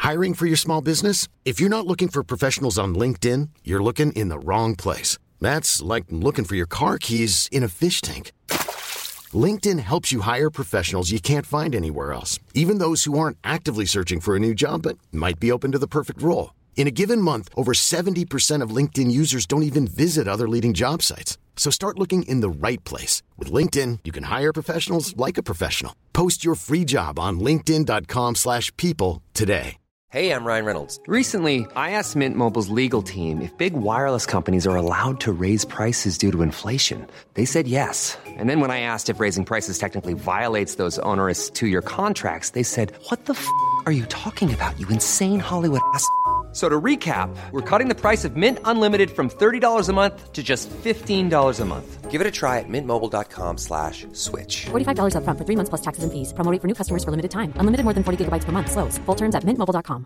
Hiring for your small business? If you're not looking for professionals on LinkedIn, you're looking in the wrong place. That's like looking for your car keys in a fish tank. LinkedIn helps you hire professionals you can't find anywhere else, even those who aren't actively searching for a new job but might be open to the perfect role. In a given month, over 70% of LinkedIn users don't even visit other leading job sites. So start looking in the right place. With LinkedIn, you can hire professionals like a professional. Post your free job on linkedin.com/people today. Hey, I'm Ryan Reynolds. Recently, I asked Mint Mobile's legal team if big wireless companies are allowed to raise prices due to inflation. They said yes. And then when I asked if raising prices technically violates those onerous 2-year contracts, they said, "What the f*** are you talking about, you insane Hollywood ass?" So to recap, we're cutting the price of Mint Unlimited from $30 a month to just $15 a month. Give it a try at mintmobile.com/switch. $45 up front for 3 months plus taxes and fees. Promo rate for new customers for limited time. Unlimited more than 40 gigabytes per month. Slows full terms at mintmobile.com.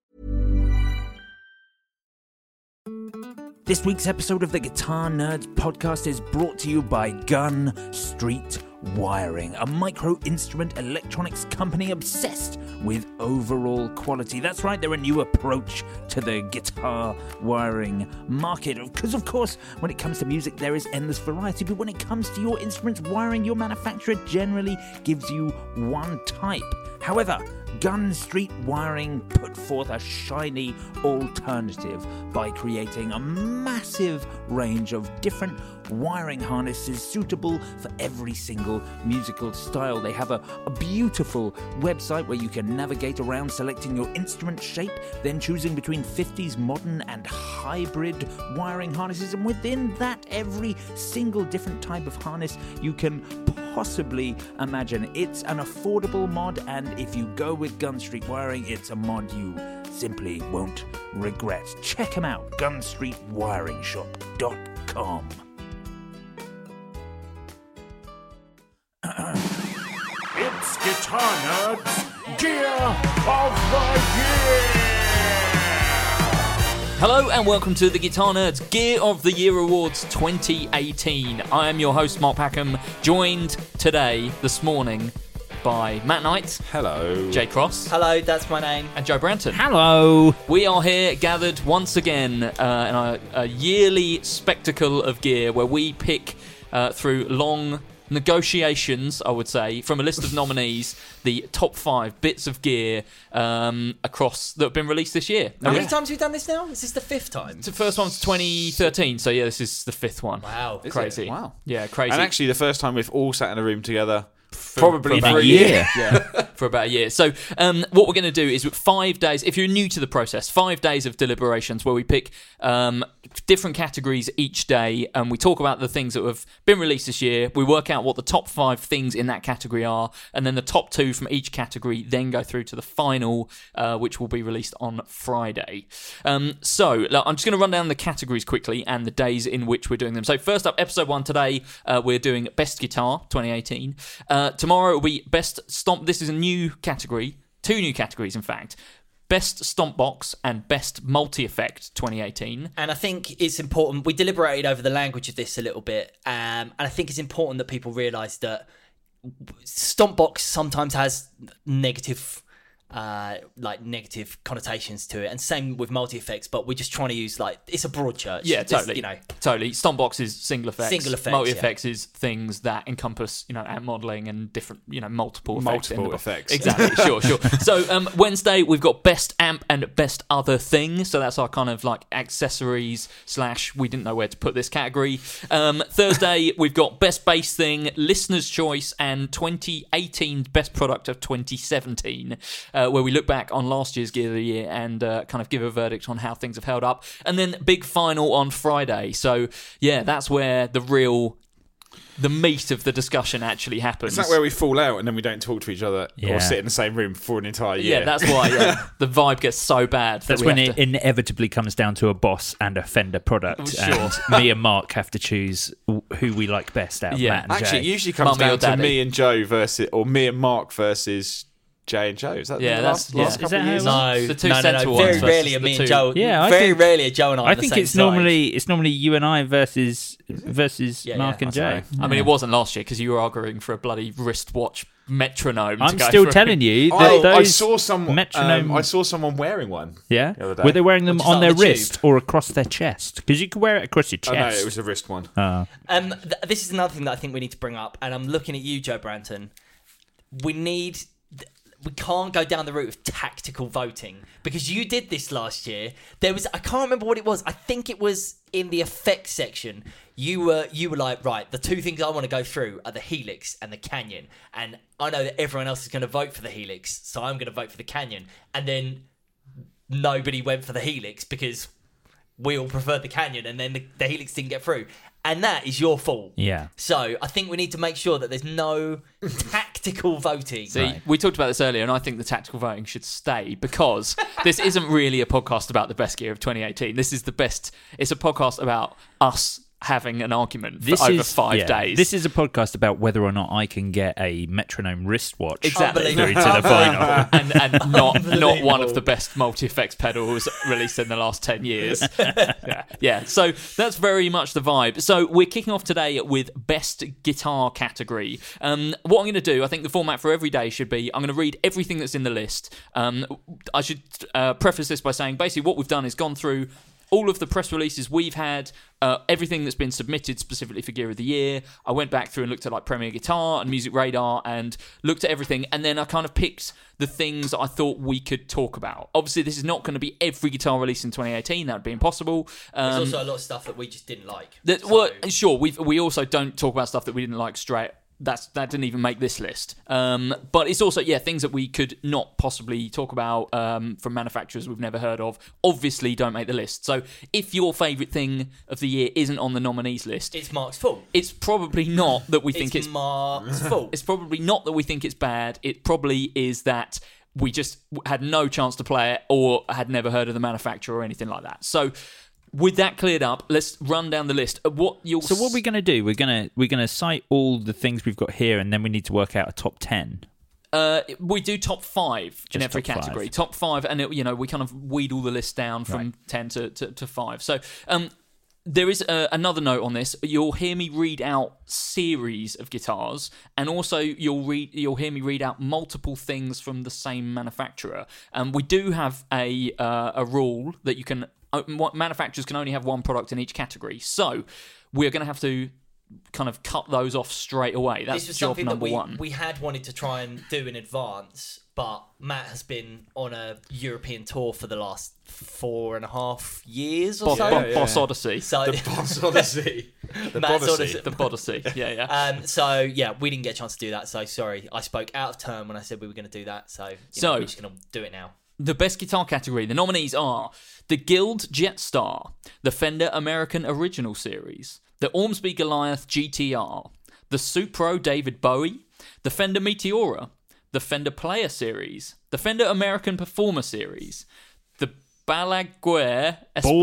This week's episode of the Guitar Nerds podcast is brought to you by Gun Street Wiring, a micro-instrument electronics company obsessed with overall quality. That's right, they're a new approach to the guitar wiring market. Because, of course, when it comes to music, there is endless variety. But when it comes to your instrument's wiring, your manufacturer generally gives you one type. However, Gun Street Wiring put forth a shiny alternative by creating a massive range of different wiring harnesses suitable for every single musical style. They have a beautiful website where you can navigate around selecting your instrument shape, then choosing between 50s modern and hybrid wiring harnesses, and within that, every single different type of harness you can possibly imagine. It's an affordable mod, and if you go with Gun Street Wiring, it's a mod you simply won't regret. Check them out, gunstreetwiringshop.com. It's Guitar Nerds Gear of the Year! Hello and welcome to the Guitar Nerds Gear of the Year Awards 2018. I am your host, Mark Packham, joined this morning, by Matt Knight. Hello. Jay Cross. Hello, that's my name. And Joe Branton. Hello. We are here gathered once again in a yearly spectacle of gear where we pick through long negotiations, I would say, from a list of nominees, the top 5 bits of gear across that have been released this year. How many times have we done this now? Is this the 5th time? The first one's 2013, so yeah, this is the 5th one. Wow. Crazy. Wow. Yeah, crazy. And actually the first time we've all sat in a room together probably for a year. Yeah, for about a year. So what we're going to do is 5 days, if you're new to the process, 5 days of deliberations where we pick different categories each day, and we talk about the things that have been released this year. We work out what the top 5 things in that category are, and then the top 2 from each category then go through to the final, which will be released on Friday. So I'm just going to run down the categories quickly and the days in which we're doing them. So first up, episode 1 today, we're doing Best Guitar 2018. Tomorrow will be Best Stomp. This is a new category, 2 new categories in fact. Best Stomp Box and Best Multi-Effect 2018. And I think it's important, we deliberated over the language of this a little bit, and I think it's important that people realise that Stomp Box sometimes has negative connotations to it, and same with multi-effects, but we're just trying to use, it's a broad church. Yeah, totally. Totally. Stomp Box is single effects. Multi-effects is things that encompass, amp modelling and different, multiple effects. Exactly, sure. So Wednesday, we've got Best Amp and Best Other Thing. So that's our kind of accessories / we didn't know where to put this category. Thursday, we've got Best Bass Thing, Listener's Choice, and 2018 Best Product of 2017. Where we look back on last year's Gear of the Year and kind of give a verdict on how things have held up. And then big final on Friday. So, yeah, that's where the meat of the discussion actually happens. Is that where we fall out and then we don't talk to each other or sit in the same room for an entire year? Yeah, that's why the vibe gets so bad. That's when it inevitably comes down to a Boss and a Fender product. Sure. And me and Mark have to choose who we like best out of Matt and Actually, Jay. it usually comes Mummy down to or me and Joe or me and Mark versus Jay and Joe. Is that the last couple of years? No, the two central ones. Very rarely are me and Joe. Yeah, very rarely are Joe and I. I think it's normally you and I versus Mark and Jay. I mean, it wasn't last year because you were arguing for a bloody wristwatch metronome. I'm to go still through. telling you that I those saw someone. metronome. I saw someone wearing one. Yeah, the other day. were they wearing them Or just on on their the tube? wrist or across their chest? Because you could wear it across your Oh, no, chest. it was a wrist one. This is another thing that I think we need to bring up, and I'm looking at you, Joe Branton. We can't go down the route of tactical voting because you did this last year. I can't remember what it was. I think it was in the effects section. You were like, right, the two things I want to go through are the Helix and the Canyon, and I know that everyone else is going to vote for the Helix, so I'm going to vote for the Canyon. And then nobody went for the Helix because we all preferred the Canyon, and then the Helix didn't get through. And that is your fault. Yeah. So I think we need to make sure that there's no tactical voting. See, we talked about this earlier, and I think the tactical voting should stay because this isn't really a podcast about the best gear of 2018. This is it's a podcast about us having an argument for over 5 days. This is a podcast about whether or not I can get a metronome wristwatch Exactly. through to the final. and not one of the best multi-effects pedals released in the last 10 years. Yeah, so that's very much the vibe. So we're kicking off today with best guitar category. What I'm going to do, I think the format for every day should be, I'm going to read everything that's in the list. I should preface this by saying basically what we've done is gone through all of the press releases we've had, everything that's been submitted specifically for Gear of the Year. I went back through and looked at like Premier Guitar and Music Radar and looked at everything, and then I kind of picked the things I thought we could talk about. Obviously, this is not going to be every guitar release in 2018. That would be impossible. There's also a lot of stuff that we just didn't like. Well, sure, we also don't talk about stuff that we didn't like straight. That didn't even make this list. But it's also, things that we could not possibly talk about from manufacturers we've never heard of, obviously don't make the list. So if your favourite thing of the year isn't on the nominees list, it's Mark's fault. It's probably not that we think it's Mark's fault. It's probably not that we think it's bad. It probably is that we just had no chance to play it or had never heard of the manufacturer or anything like that. So with that cleared up, let's run down the list. So what are we going to do? We're going to cite all the things we've got here, and then we need to work out a top 10. We do top 5 in every top category. 5. Top 5, and we kind of weed all the list down from 10 to 5. So there is another note on this. You'll hear me read out series of guitars, and also you'll hear me read out multiple things from the same manufacturer. We do have a rule that you can. Manufacturers can only have one product in each category, so we're going to have to kind of cut those off straight away. That's this was job something number that one. We had wanted to try and do in advance, but Matt has been on a European tour for the last 4.5 years or so. Boss Odyssey. So The Boss Odyssey. The Bodyssey. The Bodyssey. Yeah. So we didn't get a chance to do that. So sorry, I spoke out of turn when I said we were going to do that. So we're just going to do it now. The best guitar category. The nominees are the Guild Jetstar, the Fender American Original Series, the Ormsby Goliath GTR, the Supro David Bowie, the Fender Meteora, the Fender Player Series, the Fender American Performer Series, the Balaguer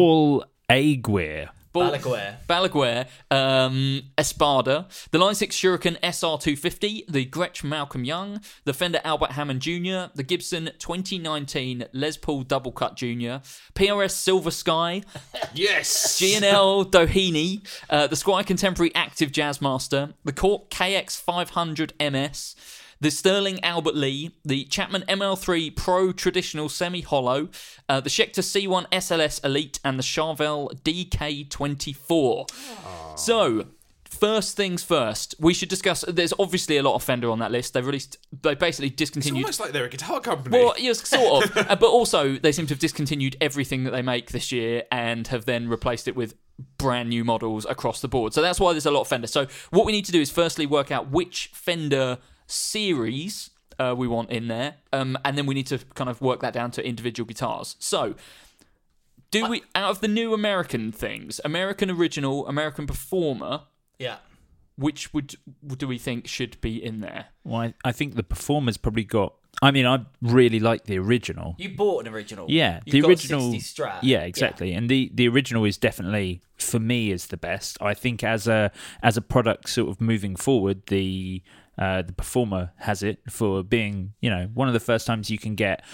Balaguer Espada, the Line 6 Shuriken SR250, the Gretsch Malcolm Young, the Fender Albert Hammond Jr., the Gibson 2019 Les Paul Double Cut Jr., PRS Silver Sky, Yes! G&L Doheny, the Squier Contemporary Active Jazzmaster, the Cork KX500 MS, the Sterling Albert Lee, the Chapman ML3 Pro Traditional Semi-Hollow, the Schecter C1 SLS Elite, and the Charvel DK24. So, first things first, we should discuss. There's obviously a lot of Fender on that list. They basically discontinued. It's almost like they're a guitar company. Well, yes, sort of. But also, they seem to have discontinued everything that they make this year and have then replaced it with brand new models across the board. So that's why there's a lot of Fender. So what we need to do is firstly work out which Fender series we want in there, and then we need to kind of work that down to individual guitars. So out of the new American things, American Original, American Performer, which do we think should be in there? Well, I think the Performer's probably got. I mean, I really like the original. You bought an original. Yeah, You've the got original. a 60 Strat. Yeah, exactly. And the original is definitely, for me, is the best. I think as a product sort of moving forward, the Performer has it for being, one of the first times you can get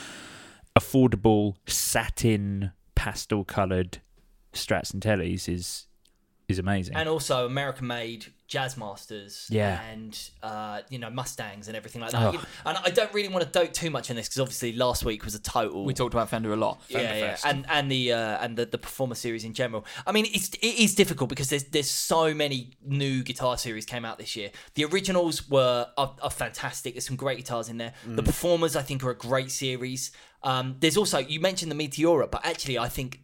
affordable satin pastel coloured Strats and Tellys is is amazing. And also American-made Jazzmasters, Yeah. and Mustangs and everything like that. And I don't really want to dote too much on this because obviously last week was a total. We talked about Fender a lot. Yeah, and the Performer series in general. I mean, it is difficult because there's so many new guitar series came out this year. The originals are fantastic. There's some great guitars in there. The Performers, I think, are a great series. There's also, you mentioned the Meteora, but actually I think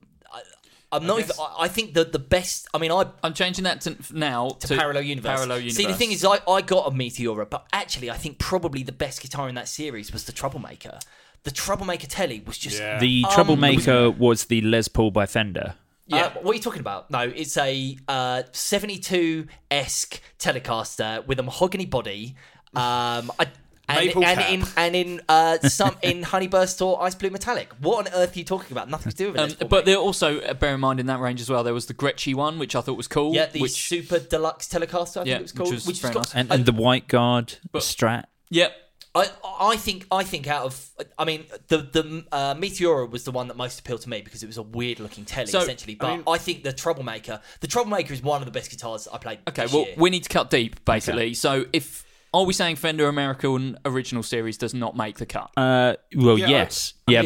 I think the best. I mean, I'm changing that to Parallel Universe. Parallel Universe. See, the thing is, I got a Meteora, but actually, I think probably the best guitar in that series was the Troublemaker. The Troublemaker Telly was just the Troublemaker was the Les Paul by Fender. Yeah, what are you talking about? No, it's a 72-esque Telecaster with a mahogany body. And in Honeyburst or Ice Blue Metallic. What on earth are you talking about? Nothing to do with it. But there also, bear in mind in that range as well, there was the Gretschy one, which I thought was cool. Yeah, the Super Deluxe Telecaster, I think it was called. Which was nice. And the White Guard Strat. Yep. I think out of, I mean, the Meteora was the one that most appealed to me because it was a weird looking telly essentially. But I think the Troublemaker is one of the best guitars I played. Okay, this well, year. we need to cut deep basically. Okay. So are we saying Fender American Original Series does not make the cut? Yes. But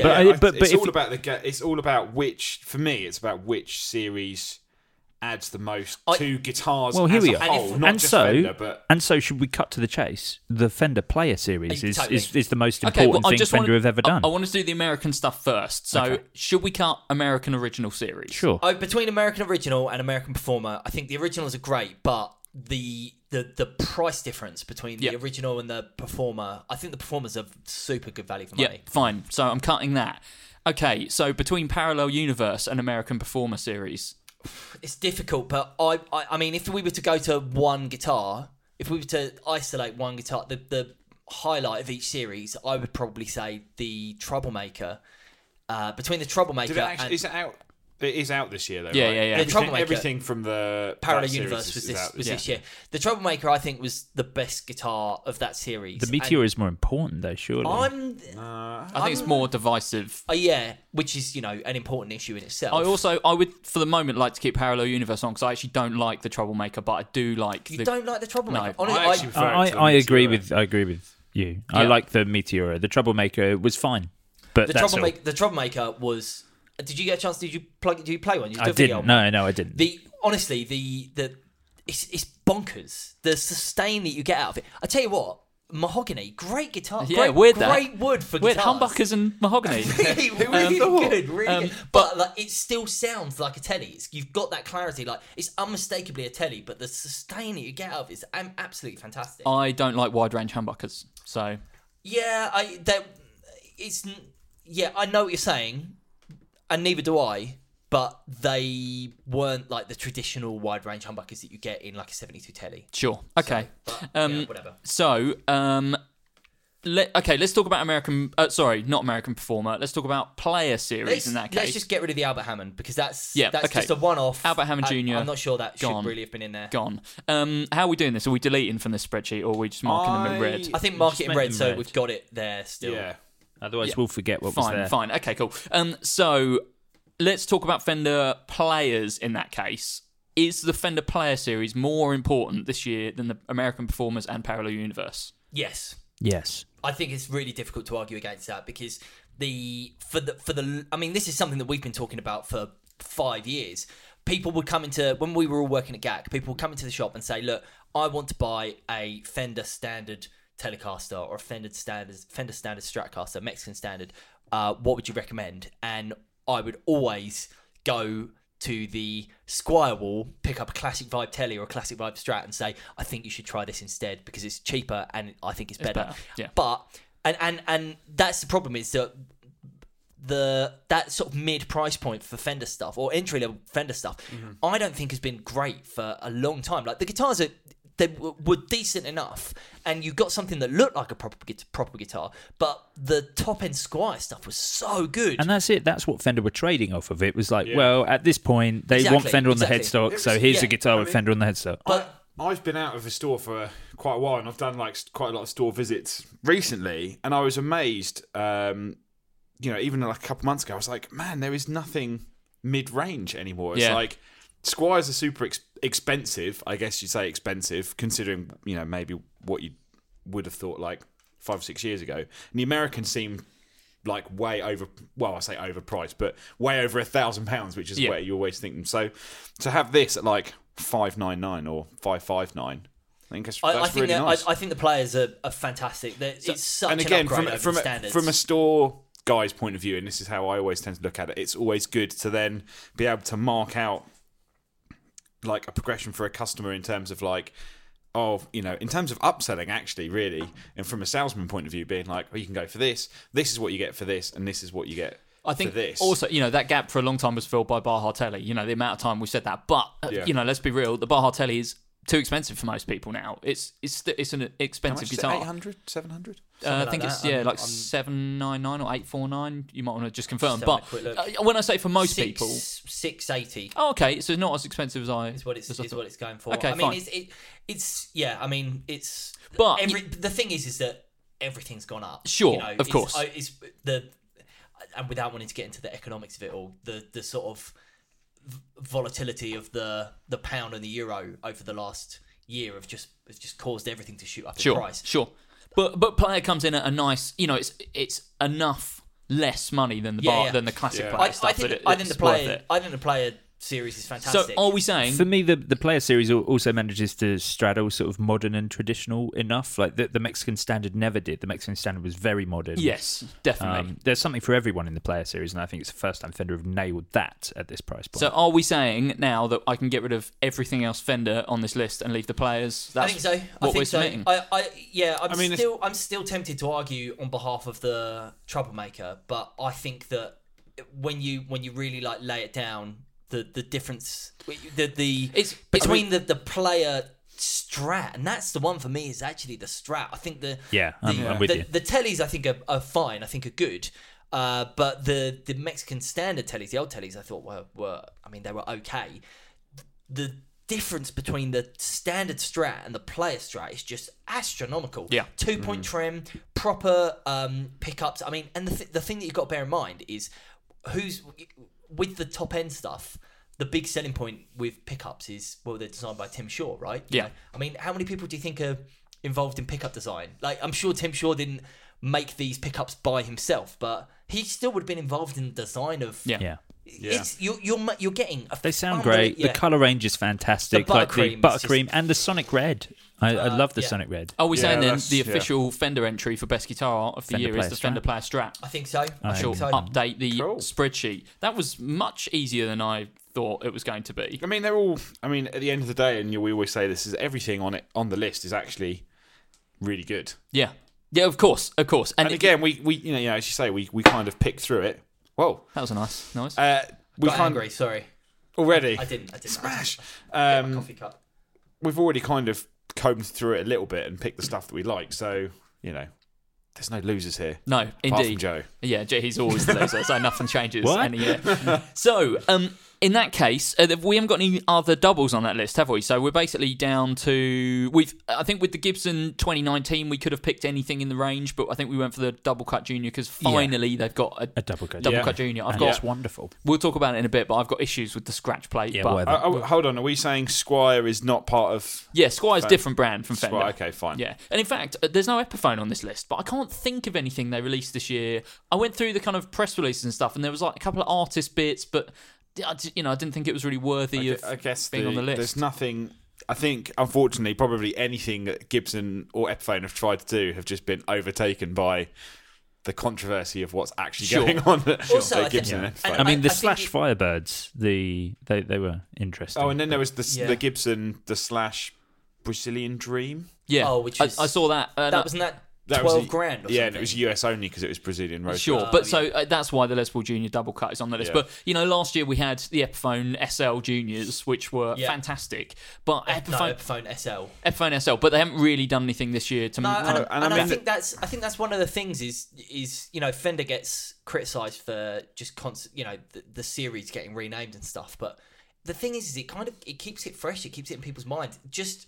it's all about which. For me, it's about which series adds the most to guitars. Well, here we are. Whole, not just Fender, but... And so, should we cut to the chase? The Fender Player Series is the most important thing Fender have ever done. I want to do the American stuff first. So, should we cut American Original Series? Sure. Between American Original and American Performer, I think the originals are great, but the price difference between the original and the Performer, I think the Performer's a super good value for money. Yeah, fine. So I'm cutting that. Okay, so between Parallel Universe and American Performer series, it's difficult. But I mean, if we were to go to one guitar, if we were to isolate one guitar, the highlight of each series, I would probably say the Troublemaker. Between the Troublemaker, is it out? It is out this year, though. Yeah, right? yeah. The Troublemaker, everything from the Parallel Universe was this year. The Troublemaker, I think, was the best guitar of that series. The Meteor is more important, though. Surely, I think it's more divisive. Yeah, which is an important issue in itself. I would, for the moment, like to keep Parallel Universe on because I actually don't like the Troublemaker, but I do like. You don't like the Troublemaker? No. I agree with you. Yeah. I like the Meteor. The Troublemaker was fine, but the Troublemaker was. Did you get a chance? Did you play one? I didn't. No, I didn't. Honestly, it's bonkers. The sustain that you get out of it. I tell you what, mahogany, great guitar. Yeah, great wood for weird guitars. humbuckers and mahogany. really good, really good. But it still sounds like a telly. You've got that clarity. Like it's unmistakably a telly, but the sustain that you get out of it is absolutely fantastic. I don't like wide range humbuckers, so yeah, I know what you're saying. And neither do I, but they weren't like the traditional wide range humbuckers that you get in like a 72 telly. Sure. Okay. Whatever. So, let's talk about not American Performer. Let's talk about Player Series in that case. Let's just get rid of the Albert Hammond because that's just a one-off. Albert Hammond Jr. I'm not sure that should really have been in there. Gone. How are we doing this? Are we deleting from this spreadsheet or are we just marking them in red? I think mark it in red so we've got it there still. Yeah. Otherwise, we'll forget what was there. Fine. Okay, cool. So let's talk about Fender Players in that case. Is the Fender Player Series more important this year than the American Performers and Parallel Universe? Yes. Yes. I think it's really difficult to argue against that because this is something that we've been talking about for 5 years. People would come when we were all working at GAC, people would come into the shop and say, look, I want to buy a Fender Standard Telecaster or a Fender Standard Stratocaster, Mexican Standard. What would you recommend? And I would always go to the Squire wall, pick up a Classic Vibe Telly or a Classic Vibe Strat and say, I think you should try this instead because it's cheaper and I think it's better. Yeah. But and that's the problem is that that sort of mid price point for Fender stuff or entry level Fender stuff, I don't think has been great for a long time. Like the guitars they were decent enough, and you got something that looked like a proper guitar, but the top-end Squire stuff was so good. And that's it. That's what Fender were trading off of. It was like, well, at this point, they want Fender on the headstock, so here's a guitar with Fender on the headstock. But I've been out of the store for quite a while, and I've done like quite a lot of store visits recently, and I was amazed, even like a couple months ago, I was like, man, there is nothing mid-range anymore. It's like Squires are super expensive. I guess you'd say expensive, considering maybe what you would have thought like 5 or 6 years ago. And the Americans seem like way over. Well, I say overpriced, but way over £1,000, which is where you always think them. So to have this at like $599 or $559, I think that's really nice. I think the players are fantastic. It's such and again, an upgrade over the standards. from a store guy's point of view, and this is how I always tend to look at it, it's always good to then be able to mark out like a progression for a customer in terms of like, in terms of upselling, actually, really, and from a salesman point of view, being like, you can go for this is what you get for this, and this is what you get I think for this. Also, that gap for a long time was filled by Baja Telly. The amount of time we said that. But, let's be real, the Baja Telly is too expensive for most people now. It's an expensive guitar. 800, 700? I think it's like $799 or $849. You might want to just confirm. But when I say for most people, $680. Oh, okay, so not as expensive as I. Is what it's going for. Okay, I mean, fine. it's. But the thing is that everything's gone up. Sure, of course. And without wanting to get into the economics of it all, the sort of volatility of the pound and the euro over the last year has just caused everything to shoot up in price. Sure. But player comes in at a nice, it's enough less money than the classic player stuff. I think the player series is fantastic. So are we saying... For me, the player series also manages to straddle sort of modern and traditional enough. Like the Mexican Standard never did. The Mexican Standard was very modern. Yes, definitely. There's something for everyone in the player series, and I think it's the first time Fender have nailed that at this price point. So are we saying now that I can get rid of everything else Fender on this list and leave the players? I think so. We're submitting. I'm still tempted to argue on behalf of the Troublemaker, but I think that when you really like lay it down, the difference between the player Strat, and that's the one for me, is actually the Strat. I think I'm with you. The tellies I think are fine. I think are good, but the Mexican Standard tellies, the old tellies, I thought were they were okay. The difference between the standard Strat and the player Strat is just astronomical. 2-point trim, proper pickups. I mean, and the thing that you've got to bear in mind is who's with the top end stuff. The big selling point with pickups is, they're designed by Tim Shaw, right? Yeah. I mean, how many people do you think are involved in pickup design? Like, I'm sure Tim Shaw didn't make these pickups by himself, but he still would have been involved in the design of. Yeah. It's you're getting. They sound great. The color range is fantastic. The buttercream and the Sonic Red. I love the Sonic Red. Are we saying then the official Fender entry for best guitar art of the year is the Fender Player Strat? I think so. I shall update the spreadsheet. That was much easier than I thought it was going to be. I mean, they're all. I mean, at the end of the day, and we always say this, is everything on the list is actually really good. Yeah, of course. And again, we as you say, we kind of picked through it. Whoa, that was a nice noise. We got angry. Sorry. Already. I didn't. Smash. Get my coffee cup. We've already kind of combed through it a little bit and picked the stuff that we like. So there's no losers here. No, apart indeed. from Joe. Yeah, he's always the loser, so nothing changes What? any year. So, in that case, we haven't got any other doubles on that list, have we? So we're basically down to... I think with the Gibson 2019, we could have picked anything in the range, but I think we went for the double cut junior because finally they've got a double cut junior. It's wonderful. We'll talk about it in a bit, but I've got issues with the scratch plate. Yeah, but, hold on, are we saying Squire is not part of... Yeah, Squire's different brand from Fender. Squire, okay, fine. Yeah, and in fact, there's no Epiphone on this list, but I can't think of anything they released this year. I went through the kind of press releases and stuff, and there was like a couple of artist bits, but I didn't think it was really worthy of being on the list. There's nothing. I think, unfortunately, probably anything that Gibson or Epiphone have tried to do have just been overtaken by the controversy of what's actually going on at Gibson and Epiphone. I mean, the Slash Firebirds, they were interesting. Oh, and then there was the Gibson, the Slash Brazilian Dream. Yeah, I saw that. Wasn't that 12 grand or something? Yeah, and it was US only because it was Brazilian road. Sure, but so that's why the Les Paul Junior double cut is on the list. But last year we had the Epiphone SL Juniors, which were fantastic. But Epiphone SL. Epiphone SL, but they haven't really done anything this year to. I think that's one of the things is Fender gets criticised for just the series getting renamed and stuff. But the thing is it keeps it fresh. It keeps it in people's minds. Just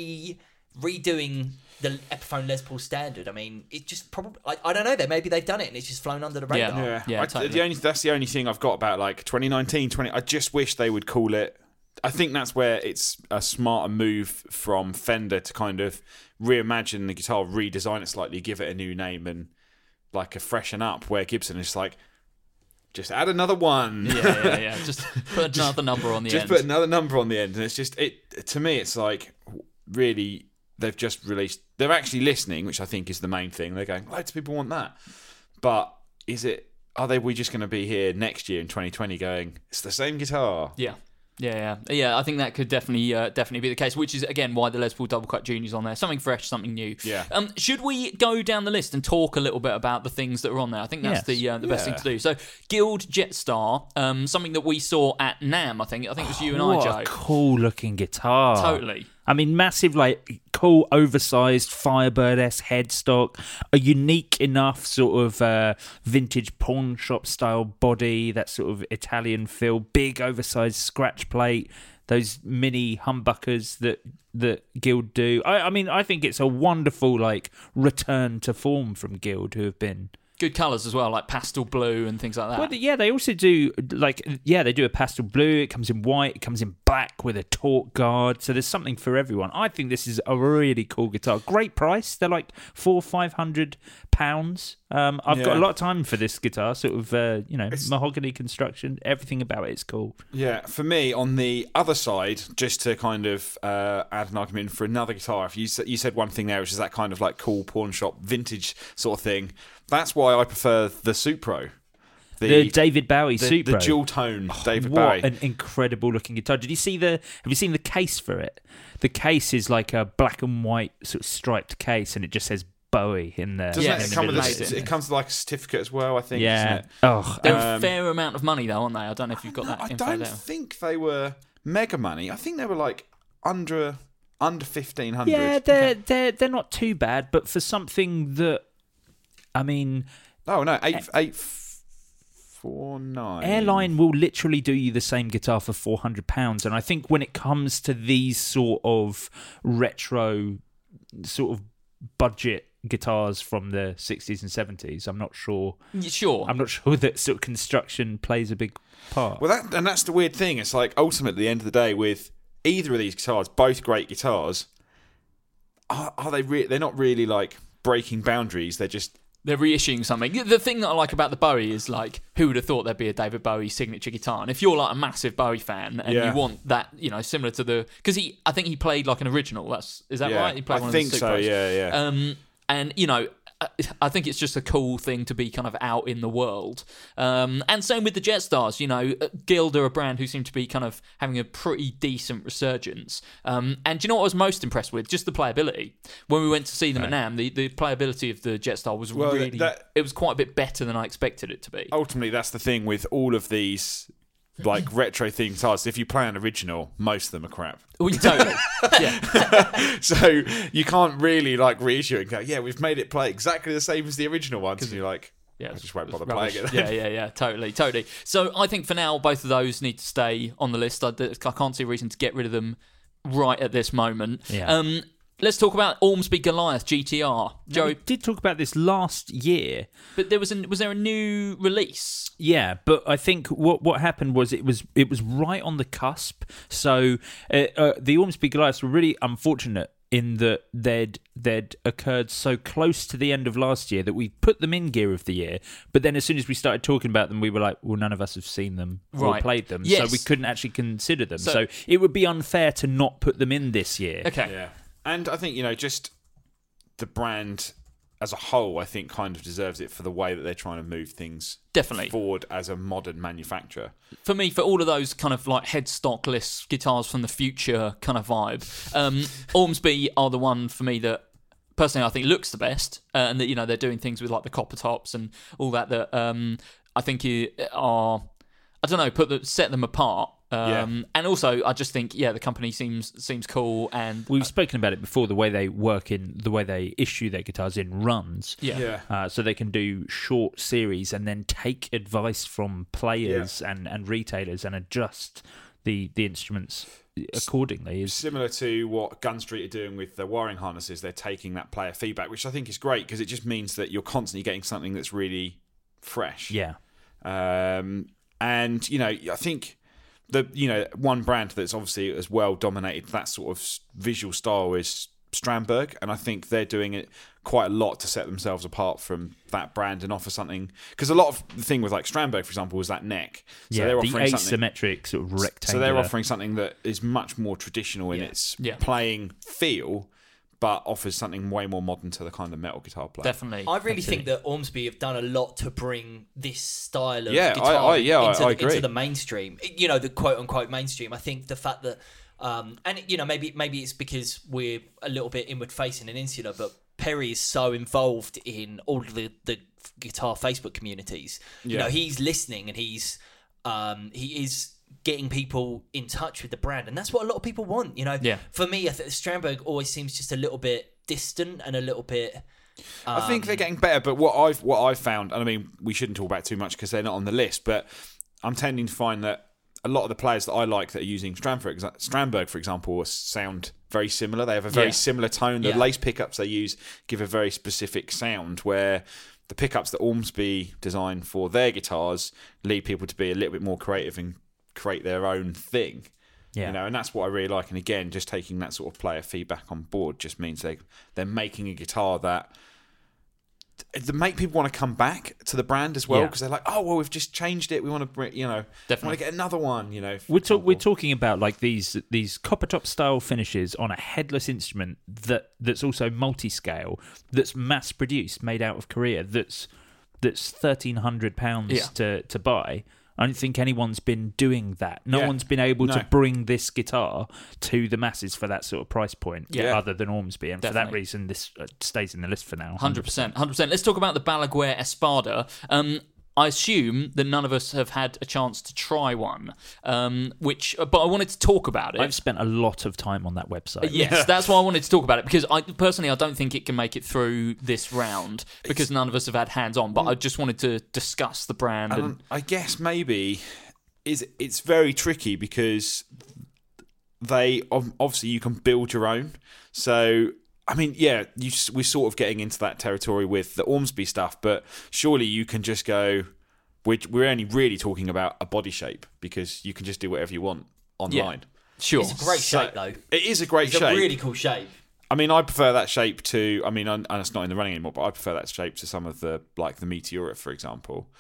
redoing the Epiphone Les Paul Standard. I mean, it just probably... I don't know. Maybe they've done it and it's just flown under the radar. Yeah, totally. That's the only thing I've got about 2019, I just wish they would call it I think that's where it's a smarter move from Fender to kind of reimagine the guitar, redesign it slightly, give it a new name, and like a freshen up. Where Gibson is like, just add another one. Yeah. Just put another number on the end. Just put another number on the end, and it's just to me, it's like really they've just released. They're actually listening, which I think is the main thing. They're going, loads of people want that, but is it? Are we just going to be here next year in 2020 going, it's the same guitar? Yeah. I think that could definitely be the case, which is again why the Les Paul Double Cut Junior's on there. Something fresh, something new. Yeah. Should we go down the list and talk a little bit about the things that are on there? I think that's the best thing to do. So Guild Jetstar, something that we saw at NAMM. I think it was you and I, Joe. What a cool looking guitar! Totally. I mean, massive, like, cool, oversized Firebird-esque headstock, a unique enough sort of vintage pawn shop style body, that sort of Italian feel, big, oversized scratch plate, those mini humbuckers that Guild do. I mean, I think it's a wonderful, like, return to form from Guild, who have been... Good colours as well, like pastel blue and things like that. Well, yeah, they also do, they do a pastel blue. It comes in white. It comes in black with a torque guard. So there's something for everyone. I think this is a really cool guitar. Great price. They're like £400-500. I've got a lot of time for this guitar. Sort of, mahogany construction. Everything about it is cool. Yeah, for me, on the other side, just to kind of add an argument for another guitar, if you said one thing there, which is that kind of like cool pawn shop vintage sort of thing. That's why I prefer the Supro. The David Bowie Supro. The dual tone David Bowie. Bowie. What an incredible looking guitar. Have you seen the case for it? The case is like a black and white sort of striped case, and it just says Bowie in there. Doesn't it come with it comes with like a certificate as well, I think, yeah. isn't it? Oh, they're a fair amount of money though, aren't they? I don't know if you've got that info I don't there. think they were mega money. I think they were like under 1,500. Yeah, they're not too bad, but for something that, I mean... Oh, no, 849. Airline will literally do you the same guitar for £400, and I think when it comes to these sort of retro, sort of budget guitars from the 60s and 70s, I'm not sure. Sure. I'm not sure that sort of construction plays a big part. Well, that's the weird thing. It's like, ultimately, at the end of the day, with either of these guitars, both great guitars, are they? They're not really like breaking boundaries. They're reissuing something. The thing that I like about the Bowie is, like, who would have thought there'd be a David Bowie signature guitar? And if you're like a massive Bowie fan and you want that, similar to the, because I think he played like an original. Is that right? He played one of the Supros. I think so. Yeah. And I think it's just a cool thing to be kind of out in the world. And same with the Jetstars. Guild are a brand who seem to be kind of having a pretty decent resurgence. And do you know what I was most impressed with? Just the playability. When we went to see them at NAMM, the playability of the Jetstar was it was quite a bit better than I expected it to be. Ultimately, that's the thing with all of these like retro themed guitars. If you play an original, most of them are crap. Well, totally. Yeah. So you can't really like reissue it and go, yeah, we've made it play exactly the same as the original one. Because you're like, I just won't bother playing it. Yeah, totally. So I think for now, both of those need to stay on the list. I can't see a reason to get rid of them right at this moment. Yeah. Let's talk about Ormsby Goliath GTR. Joe, we did talk about this last year, but was there a new release? Yeah, but I think what happened was it was right on the cusp. So the Ormsby Goliaths were really unfortunate in that they'd occurred so close to the end of last year that we put them in Gear of the Year, but then as soon as we started talking about them, we were like, well, none of us have seen them or played them, so we couldn't actually consider them. So it would be unfair to not put them in this year. Okay. Yeah. And I think, just the brand as a whole, I think, kind of deserves it for the way that they're trying to move things forward as a modern manufacturer. For me, for all of those kind of like headstockless guitars from the future kind of vibe, Ormsby are the one for me that personally I think looks the best, and that they're doing things with like the copper tops and all that I think are, I don't know, set them apart. And also, I just think, the company seems cool, and we've spoken about it before. The way they the way they issue their guitars in runs, so they can do short series and then take advice from players and retailers and adjust the instruments accordingly. Is similar to what Gun Street are doing with their wiring harnesses. They're taking that player feedback, which I think is great because it just means that you're constantly getting something that's really fresh. Yeah, and I think one brand that's obviously as well dominated that sort of visual style is Strandberg, and I think they're doing it quite a lot to set themselves apart from that brand and offer something. Because a lot of the thing with like Strandberg, for example, was that neck. So they're offering the asymmetric sort of rectangular. So they're offering something that is much more traditional in its playing feel, but offers something way more modern to the kind of metal guitar player. Definitely. I really think that Ormsby have done a lot to bring this style of I guitar agree. into the mainstream. You know, the quote-unquote mainstream. I think the fact that, and you know, maybe it's because we're a little bit inward-facing and insular, but Perry is so involved in all of the guitar Facebook communities. You know, he's listening and he is getting people in touch with the brand, and that's what a lot of people want. You know, for me, I think Strandberg always seems just a little bit distant and a little bit. I think they're getting better, but what I've found, and I mean, we shouldn't talk about it too much because they're not on the list, but I'm tending to find that a lot of the players that I like that are using Strandberg, for example, sound very similar. They have a very similar tone. The lace pickups they use give a very specific sound, where the pickups that Ormsby designed for their guitars lead people to be a little bit more creative and create their own thing. You know, and that's what I really like. And again, just taking that sort of player feedback on board just means they're making a guitar that make people want to come back to the brand as well, because they're like, oh well, we've just changed it. We want to bring, want to get another one. You know, we're talking about like these copper top style finishes on a headless instrument that's also multi-scale, that's mass produced, made out of Korea. That's £1,300 to buy. I don't think anyone's been doing that. No one's been able to bring this guitar to the masses for that sort of price point, other than Ormsby. And for that reason, this stays in the list for now. 100%. Let's talk about the Balaguer Espada. I assume that none of us have had a chance to try one, but I wanted to talk about it. I've spent a lot of time on that website. Yes, that's why I wanted to talk about it, because I don't think it can make it through this round because none of us have had hands-on, but I just wanted to discuss the brand. And I guess maybe it's very tricky because they obviously you can build your own. So I mean, we're sort of getting into that territory with the Ormsby stuff, but surely you can just go, we're only really talking about a body shape, because you can just do whatever you want online. Sure. It's a great shape, though. It is a great shape. It's a really cool shape. I mean, I prefer that shape to, and it's not in the running anymore, but I prefer that shape to some of the Meteora, for example.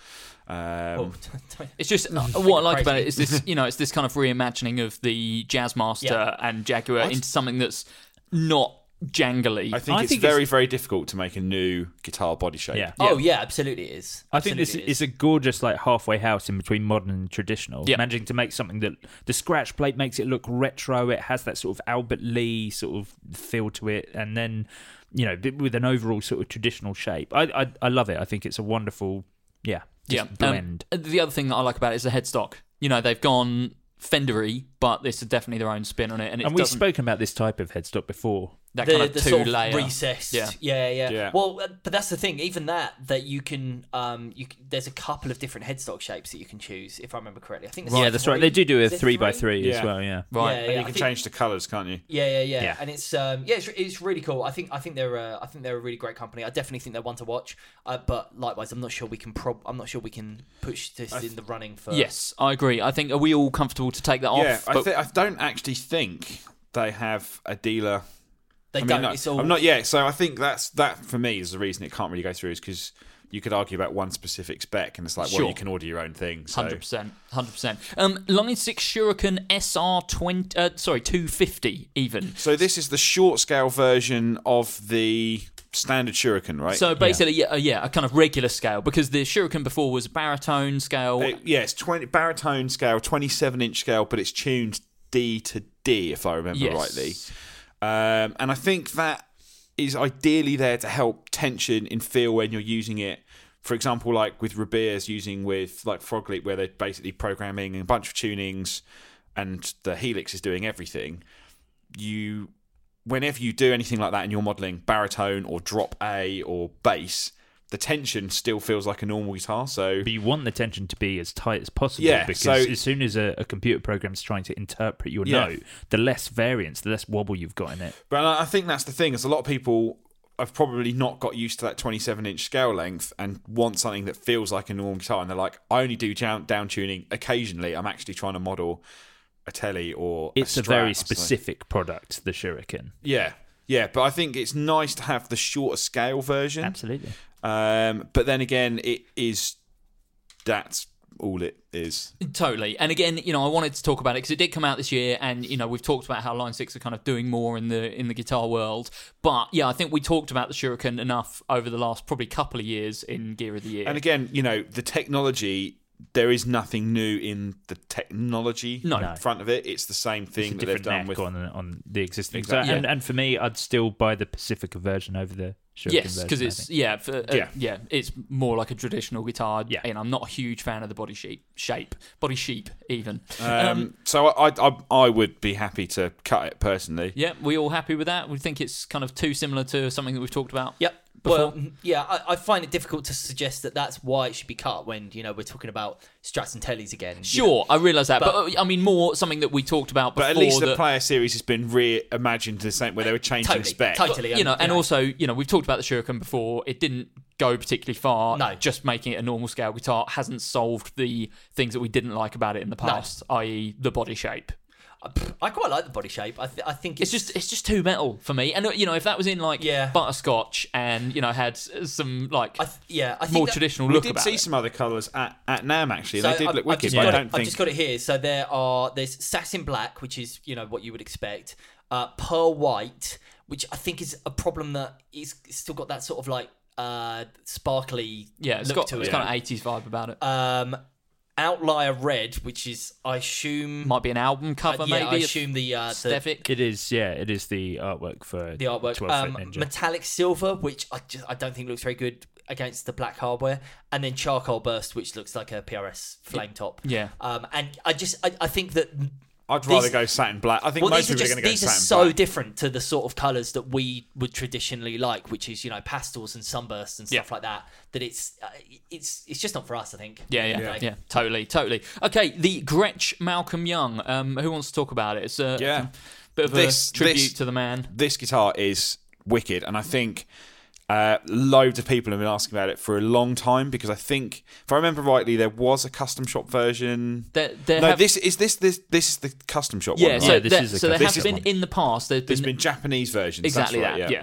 It's just what I like about it is this, it's this kind of reimagining of the Jazzmaster and Jaguar into something that's not jangly. I think it's very, very difficult to make a new guitar body shape. Yeah. Oh yeah, absolutely it is. I think this is a gorgeous halfway house in between modern and traditional. Managing to make something that the scratch plate makes it look retro. It has that sort of Albert Lee sort of feel to it, and then with an overall sort of traditional shape. I love it. I think it's a wonderful blend. The other thing that I like about it is the headstock. They've gone Fender-y, but this is definitely their own spin on it. And we've spoken about this type of headstock before. That kind of two-layer, recessed. Yeah. Well, but that's the thing. Even that you can, there's a couple of different headstock shapes that you can choose, if I remember correctly. I think that's right. They do a 3x3 as well. Yeah, right. And you can change the colours, can't you? Yeah. And it's it's really cool. I think they're a really great company. I definitely think they're one to watch. But likewise, I'm not sure we can push this in the running for. Yes, I agree. I think, are we all comfortable to take that off? I don't actually think they have a dealer. They don't. No, it's all. I'm not yet. So I think that for me is the reason it can't really go through, is because you could argue about one specific spec, and it's like, well, you can order your own thing. So. 100%. Line 6 Shuriken SR 250 even. So this is the short scale version of the standard Shuriken, right? So basically, a kind of regular scale, because the Shuriken before was baritone scale. It's baritone scale, 27-inch scale, but it's tuned D to D, if I remember rightly. And I think that is ideally there to help tension in feel when you're using it. For example, like with Rabear's using with like Frog Leap, where they're basically programming a bunch of tunings and the Helix is doing everything. Whenever you do anything like that and you're modelling baritone or drop A or bass, the tension still feels like a normal guitar. But you want the tension to be as tight as possible, because as soon as a computer program is trying to interpret your note, the less variance, the less wobble you've got in it. But I think that's the thing, is a lot of people I've probably not got used to that 27-inch scale length and want something that feels like a normal guitar. And they're like, I only do down tuning occasionally. I'm actually trying to model a Tele or it's a a very Strat or specific product, the Shuriken. Yeah, but I think it's nice to have the shorter scale version. Absolutely. But then again, that's all it is. Totally. And again, I wanted to talk about it because it did come out this year, and we've talked about how Line 6 are kind of doing more in the guitar world. But yeah, I think we talked about the Shuriken enough over the last probably couple of years in Gear of the Year. And again, the technology, there is nothing new in the technology front of it. It's the same thing that they've done with on the existing. Exactly. And for me, I'd still buy the Pacifica version over the Shuriken yes, because version, it's it's more like a traditional guitar. Yeah. And I'm not a huge fan of the body sheep even. So I would be happy to cut it personally. Yeah, we all happy with that? We think it's kind of too similar to something that we've talked about. Yep. Before? Well, yeah, I find it difficult to suggest that that's why it should be cut when, we're talking about Strats and Teles again. Sure, I realise that. But I mean, more something that we talked about before. But at least the player series has been reimagined the same, where they were changing spec. Totally. And also, we've talked about the Shuriken before. It didn't go particularly far. No. Just making it a normal scale guitar hasn't solved the things that we didn't like about it in the past, i.e. the body shape. I quite like the body shape. I think it's just too metal for me. And if that was in butterscotch and had some I think more traditional look about it. We did see some other colours at NAMM actually. So they did look wicked. I've just got it here. So there's Satin Black, which is what you would expect. Pearl White, which I think is a problem that it's still got that sort of sparkly look to it. It's kind of 80s vibe about it. Outlier Red, which is, I assume, might be an album cover. Maybe I assume the Stevic. It is. Yeah, it is the artwork for the artwork. 12-foot Ninja. Metallic Silver, which I don't think looks very good against the black hardware, and then Charcoal Burst, which looks like a PRS flame top. Yeah. And I think that. I'd rather go satin black. I think most people are going to go satin black. These are so different to the sort of colours that we would traditionally like, which is pastels and sunbursts and stuff like that. That it's just not for us, I think. Yeah. Totally. Okay, the Gretsch Malcolm Young. Who wants to talk about it? It's a bit of a tribute to the man. This guitar is wicked, and I think loads of people have been asking about it for a long time, because I think, if I remember rightly, there was a custom shop version. This is the custom shop one. Right? So there have been in the past. There's been Japanese versions. Exactly that's right, that.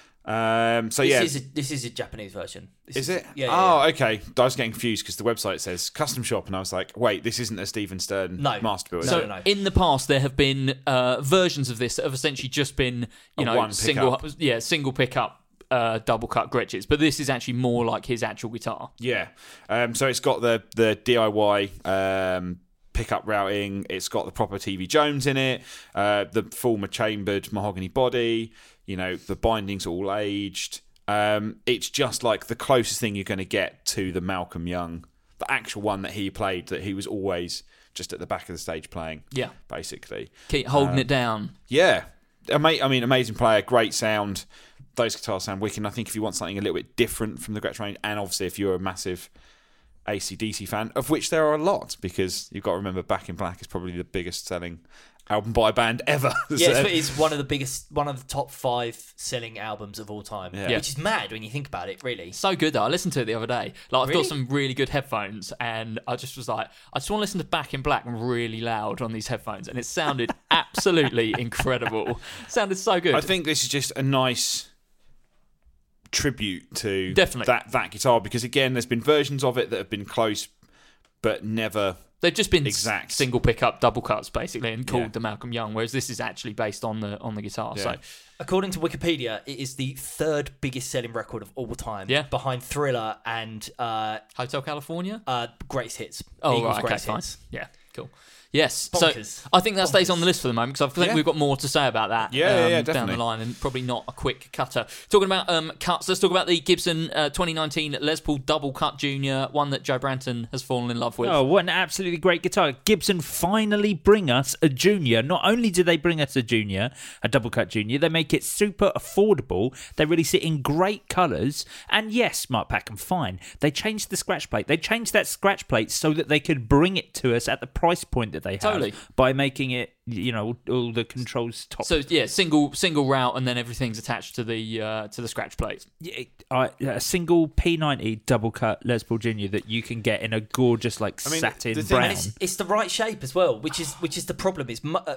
This is a Japanese version. Is it? Yeah. Okay. I was getting confused because the website says custom shop, and I was like, wait, this isn't a Stephen Stern master build. So in the past, there have been versions of this that have essentially just been single pickup. Double cut Gretches, but this is actually more like his actual guitar. Yeah. So it's got the DIY pickup routing. It's got the proper TV Jones in it. The full chambered mahogany body. The bindings are all aged. It's just like the closest thing you're going to get to the Malcolm Young, the actual one that he played, that he was always just at the back of the stage playing. Yeah. Basically. Keep holding it down. Yeah. Amazing player, great sound. Those guitars sound wicked. And I think if you want something a little bit different from the Gretsch range, and obviously if you're a massive AC/DC fan, of which there are a lot, because you've got to remember Back in Black is probably the biggest selling album by a band ever. Yeah, it's one of the top 5 selling albums of all time. Yeah. Which is mad when you think about it, really. So good though. I listened to it the other day. I've got some really good headphones, and I just was like, I just want to listen to Back in Black really loud on these headphones, and it sounded absolutely incredible. It sounded so good. I think this is just a nice tribute to Definitely. that guitar, because again, there's been versions of it that have been close but never they've just been exact single pickup double cuts basically, and called the Malcolm Young, whereas this is actually based on the guitar. So according to Wikipedia, it is the 3rd biggest selling record of all time, behind Thriller and Hotel California, Greatest Hits. Eagles Greatest fine. Hits. Yeah, cool. Yes, Bonkers. So I think that stays on the list for the moment, because I think we've got more to say about that down definitely. the line, and probably not a quick cutter. Talking about cuts, let's talk about the Gibson 2019 Les Paul Double Cut Junior, one that Joe Branton has fallen in love with. Oh, what an absolutely great guitar. Gibson finally bring us a Junior. Not only do they bring us a Junior, a Double Cut Junior, they make it super affordable. They release it in great colours. And yes, Mark Packham, fine. They changed the scratch plate. They changed that scratch plate so that they could bring it to us at the price point that they have Totally. by making it, all the controls top. So yeah, single route, and then everything's attached to the scratch plate. A single P90 double cut Les Paul Junior that you can get in a gorgeous satin brown. And it's the right shape as well, which is the problem.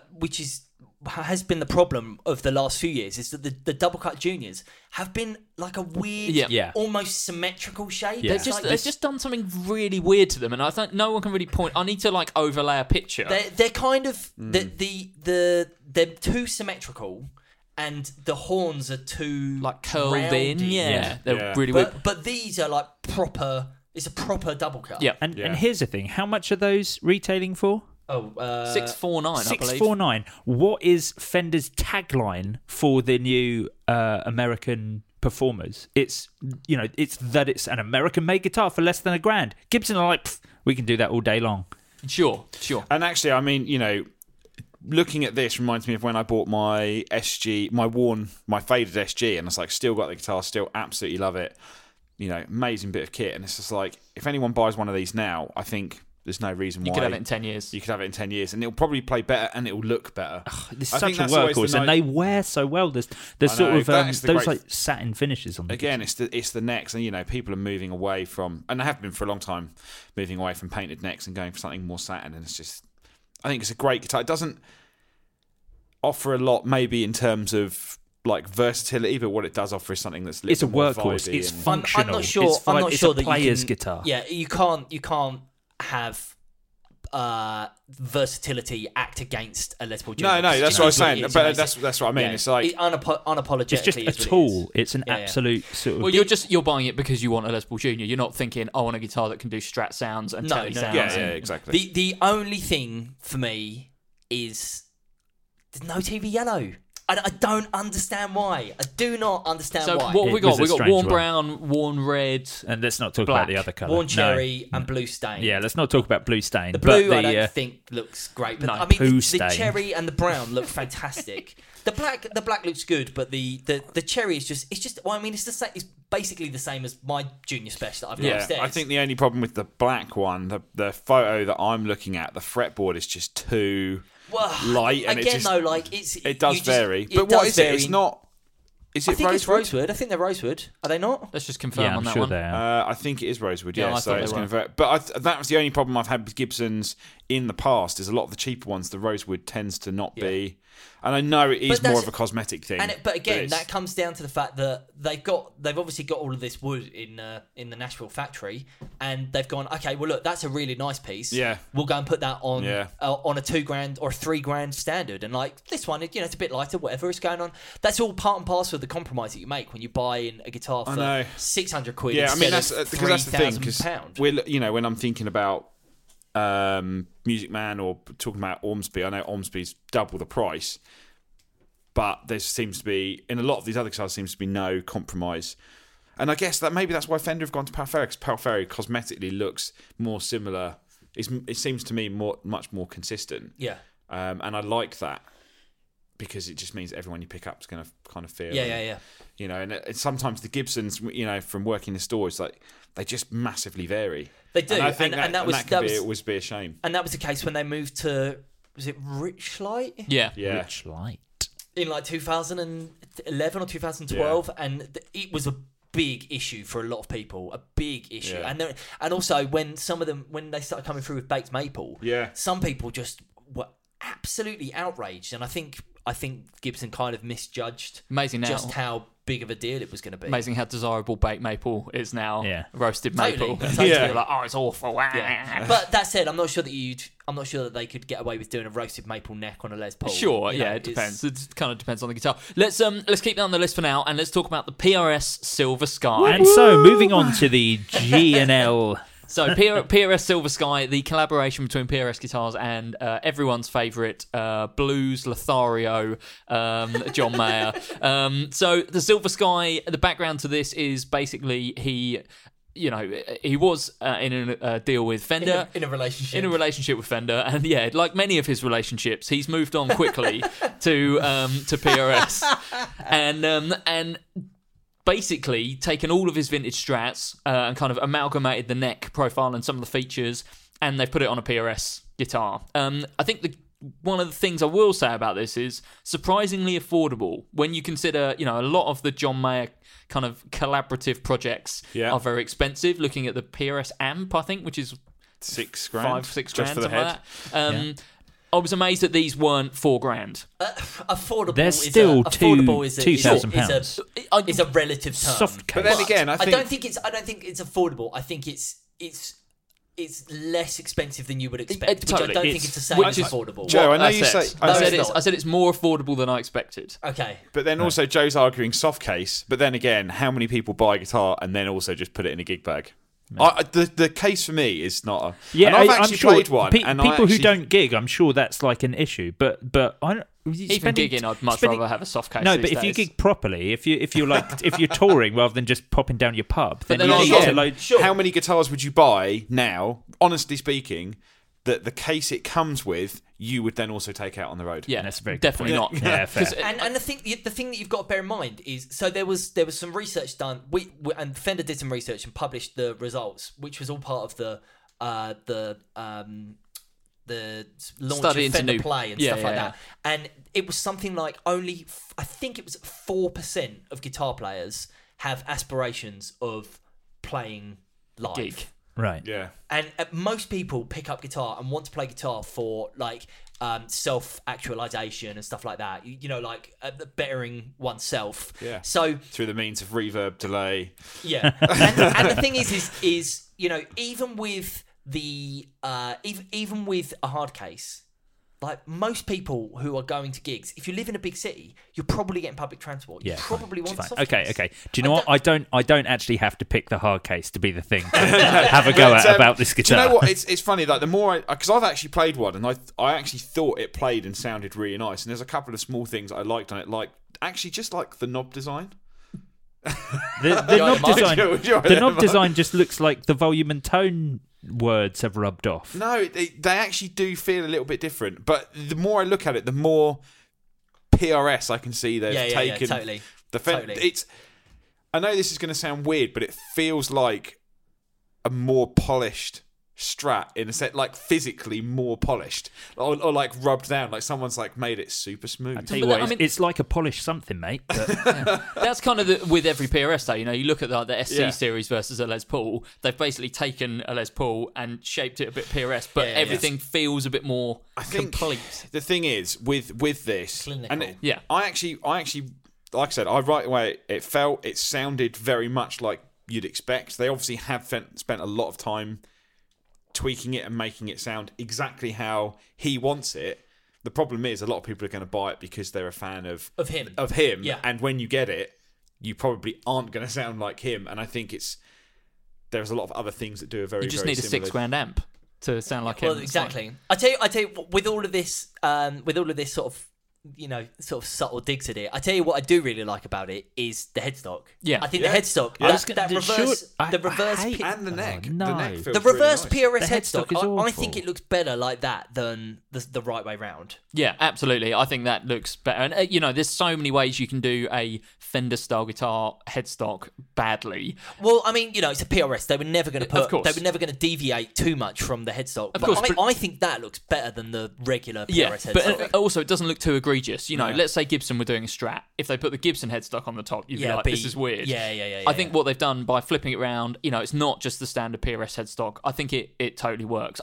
Has been the problem of the last few years is that the double cut juniors have been like a weird, almost symmetrical shape. Yeah. They've just done something really weird to them, and I think no one can really point. I need to overlay a picture. They're kind of they're too symmetrical, and the horns are too curled rounded. in. Yeah, they're really weird. But these are like proper. It's a proper double cut. Yeah, and here's the thing: how much are those retailing for? $649, I believe. $649. What is Fender's tagline for the new American performers? It's it's an American-made guitar for less than $1,000. Gibson are like, we can do that all day long. Sure. And actually, I mean, looking at this reminds me of when I bought my SG, my faded SG, and it's like, still got the guitar, still absolutely love it. Amazing bit of kit, and it's just like, if anyone buys one of these now, I think there's no reason why. You could have it in 10 years. You could have it in 10 years, and it'll probably play better, and it'll look better. It's such a workhorse, and they wear so well. There's sort of those satin finishes on them. Again, it's the necks, and people are moving away from, and they have been for a long time, moving away from painted necks and going for something more satin, and it's just, I think it's a great guitar. It doesn't offer a lot, maybe in terms of versatility, but what it does offer is something that's it's a workhorse. It's functional. I'm not sure. It's a player's guitar. Yeah, you can't have versatility act against a Les Paul Junior. No, that's what I was saying. But that's what I mean. Yeah, it's like unapologetically. It's just a tool. It's an absolute sort of. Well, you're buying it because you want a Les Paul Junior. You're not thinking, I want a guitar that can do Strat sounds and Tele sounds. Yeah, exactly. The only thing for me is there's no TV yellow. I don't understand why. I do not understand why. So what we got? We got worn one. brown, worn red, and let's not talk black, about the other colour. Worn cherry and blue stain. Yeah, let's not talk about blue stain. The blue I don't think looks great. But No, I mean, the stain. cherry and the brown look fantastic. The black looks good, but the cherry is just. Well, I mean, it's the same. It's basically the same as my Junior Special that I've got upstairs. I think the only problem with the black one, the photo that I'm looking at, the fretboard is just too. Light, and again, it does vary. But what is it? It's not. Is it I think rosewood? it's rosewood. I think they're rosewood. Are they not? Let's just confirm on that one. They are. I think it is rosewood. Yeah, Yeah, I so thought it's they going were. to. But that was the only problem I've had with Gibsons in the past. Is a lot of the cheaper ones, the rosewood tends to not be. And I know it is more of a cosmetic thing. But again, that comes down to the fact that they've obviously got all of this wood in the Nashville factory, and they've gone, okay, well look, that's a really nice piece. Yeah, we'll go and put that on Yeah. On a $2,000 or $3,000 standard, and like this one, it's a bit lighter, whatever is going on. That's all part and parcil of the compromise that you make when you buy in a guitar for £600. Yeah, I mean that's of because that's the thing. Because £3,000. when I'm thinking about Music Man or talking about Ormsby, I know Ormsby's double the price. But there seems to be, in a lot of these other guitars, seems to be no compromise. And I guess that maybe that's why Fender have gone to Pal Ferry, because Pal Ferry cosmetically looks more similar. It seems to me much more consistent. Yeah. And I like that because it just means everyone you pick up is going to kind of feel. Yeah. And sometimes the Gibsons, from working in stores, like they just massively vary. They do. And I think that would be a shame. And that was the case when they moved to, was it Rich Light? Yeah. Rich Light. In like 2011 or 2012, and it was a big issue for a lot of people, a big issue. Yeah. And also when when they started coming through with baked maple, some people just were absolutely outraged, and I think Gibson kind of misjudged just how big of a deal it was going to be. Amazing how desirable baked maple is now. Yeah. Roasted maple. Totally. You're like, oh, it's awful. Yeah. But that said, I'm not sure that they could get away with doing a roasted maple neck on a Les Paul. Sure, it depends. It kind of depends on the guitar. Let's keep that on the list for now, and let's talk about the PRS Silver Sky. And so, moving on to the G&L. So PRS Silver Sky, the collaboration between PRS guitars and everyone's favourite blues Lothario, John Mayer. So the Silver Sky, the background to this is basically he was in a deal with Fender. In a relationship. In a relationship with Fender. And like many of his relationships, he's moved on quickly to PRS. And basically taken all of his vintage Strats and kind of amalgamated the neck profile and some of the features, and they've put it on a PRS guitar. I think one of the things I will say about this is surprisingly affordable when you consider, a lot of the John Mayer kind of collaborative projects are very expensive. Looking at the PRS amp, I think, which is $6,000, $5-6 just for the head. I was amazed that these weren't $4,000. Affordable. They're still £2,000 is a relative term. Soft case. But then again, I don't think it's affordable. I think it's less expensive than you would expect. Which I don't think it's the same as affordable. Joe, I know you say. I said it's more affordable than I expected. Okay. But then also Joe's arguing soft case. But then again, how many people buy a guitar and then also just put it in a gig bag? The case for me is not a... Yeah, and I've I'm actually sure played one. And people who don't gig, I'm sure that's like an issue. But I don't... Even gigging, I'd much rather have a soft case. No, these but if you days. gig properly, if you're like if you're touring rather than just popping down your pub, then then you again, need to load. How many guitars would you buy now, honestly speaking, that the case it comes with, you would then also take out on the road? Yeah, that's very definitely not. Yeah, fair. And the thing that you've got to bear in mind is, so there was some research done. And Fender did some research and published the results, which was all part of the launch Study of into Fender new Play and stuff like that. And it was something like I think it was 4% of guitar players have aspirations of playing live. Gig. Right. Yeah. And most people pick up guitar and want to play guitar for like self-actualization and stuff like that. Bettering oneself. Yeah. So through the means of reverb, delay. Yeah. and the thing is even with even with a hard case, like most people who are going to gigs, if you live in a big city, you're probably getting public transport. You probably want a soft case. Okay. Do you know what? I don't actually have to pick the hard case to be the thing to have a go at about this guitar. Do you know what? It's funny, like the more because I've actually played one and I actually thought it played and sounded really nice. And there's a couple of small things I liked on it, like actually just like the knob design. The knob design just looks like the volume and tone words have rubbed off. No, they actually do feel a little bit different. But the more I look at it, the more PRS I can see they've taken. Yeah, totally. Totally. I know this is going to sound weird, but it feels like a more polished Strat in a set, like physically more polished, or like rubbed down, like someone's like made it super smooth. I tell you what, it's like a polished something, mate. But, That's kind of with every PRS though. You look at the SC series versus a Les Paul. They've basically taken a Les Paul and shaped it a bit PRS, but everything feels a bit more complete. The thing is with this, clinical. and I actually, like I said, right away it sounded very much like you'd expect. They obviously have spent a lot of time tweaking it and making it sound exactly how he wants it. The problem is a lot of people are going to buy it because they're a fan of him. Yeah. And when you get it, you probably aren't going to sound like him. And I think there's a lot of other things that do a very, You just very need a similar... $6,000 amp to sound like him. Well, exactly. I tell you, with all of this sort of subtle digs at it, I tell you what I do really like about it is the headstock. Yeah. I think the headstock, that reverse, and the neck. no. The neck feels the reverse really nice. PRS The headstock. headstock is I awful. think it looks better like that than the right way round. Yeah, absolutely. I think that looks better. And, there's so many ways you can do a Fender-style guitar headstock badly. Well, I mean, it's a PRS. They were never going to Of course. They were never going to deviate too much from the headstock. Of course, but I think that looks better than the regular PRS headstock. But also it doesn't look too egregious. Let's say Gibson were doing a Strat. If they put the Gibson headstock on the top, you'd be like, this is weird. Yeah. I think what they've done by flipping it around, it's not just the standard PRS headstock. I think it totally works.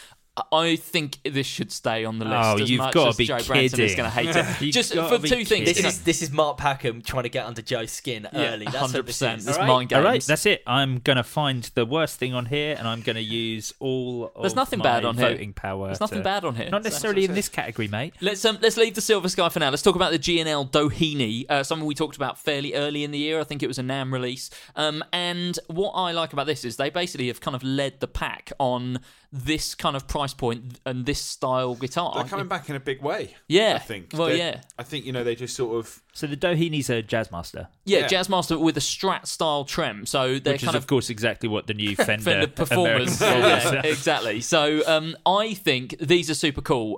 I think this should stay on the list. Oh, as you've much got to as be Joe Branson is kidding. going to hate it. You've Just got for to be two things. kidding. This is Mark Packham trying to get under Joe's skin early. That's 100%. This This is. mind games. All right, that's it. I'm going to find the worst thing on here, and I'm going to use all of There's nothing my bad on here. voting power. There's nothing bad on here. Not necessarily in this category, mate. Let's leave the Silver Sky for now. Let's talk about the GNL Doheny, something we talked about fairly early in the year. I think it was a NAMM release. And what I like about this is they basically have kind of led the pack on this kind of price point and this style guitar. They're coming back in a big way. Yeah. I think. Well, I think they just sort of. So the Doheny's a Jazzmaster. Yeah, Jazzmaster with a Strat style trem. So they're Which kind is, of course, exactly what the new Fender Performers. American Yeah, exactly. So I think these are super cool.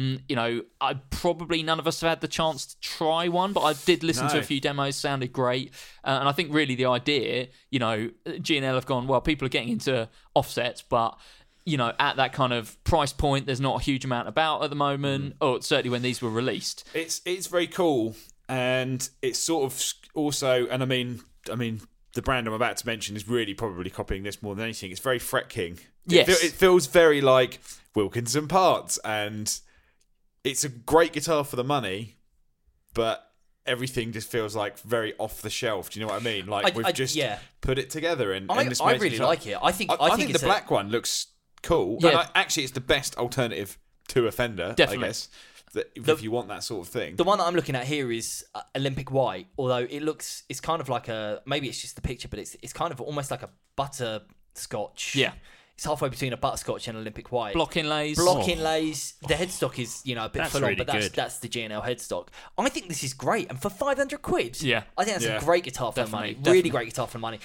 I probably none of us have had the chance to try one, but I did listen to a few demos. Sounded great, and I think really the idea, GNL have gone well. People are getting into offsets, but at that kind of price point, there's not a huge amount about at the moment, or certainly when these were released. It's very cool, and it's sort of also, and I mean, the brand I'm about to mention is really probably copying this more than anything. It's very Fret King. Yes. It feels very like Wilkinson parts, and it's a great guitar for the money, but everything just feels like very off the shelf. Do you know what I mean? Like we've just put it together, and this I makes really me like it. I think the black one looks cool. Yeah. And actually, it's the best alternative to a Fender, Definitely. I guess. If you want that sort of thing. The one that I'm looking at here is Olympic White, although it's kind of like maybe it's just the picture, but it's kind of almost like a butterscotch. Yeah. It's halfway between a butterscotch and Olympic White. Block inlays. The headstock is, a bit That's full on, really but good. that's the G&L headstock. I think this is great, and for £500, Yeah. I think that's a great guitar for the money. Definitely. Really great guitar for the money.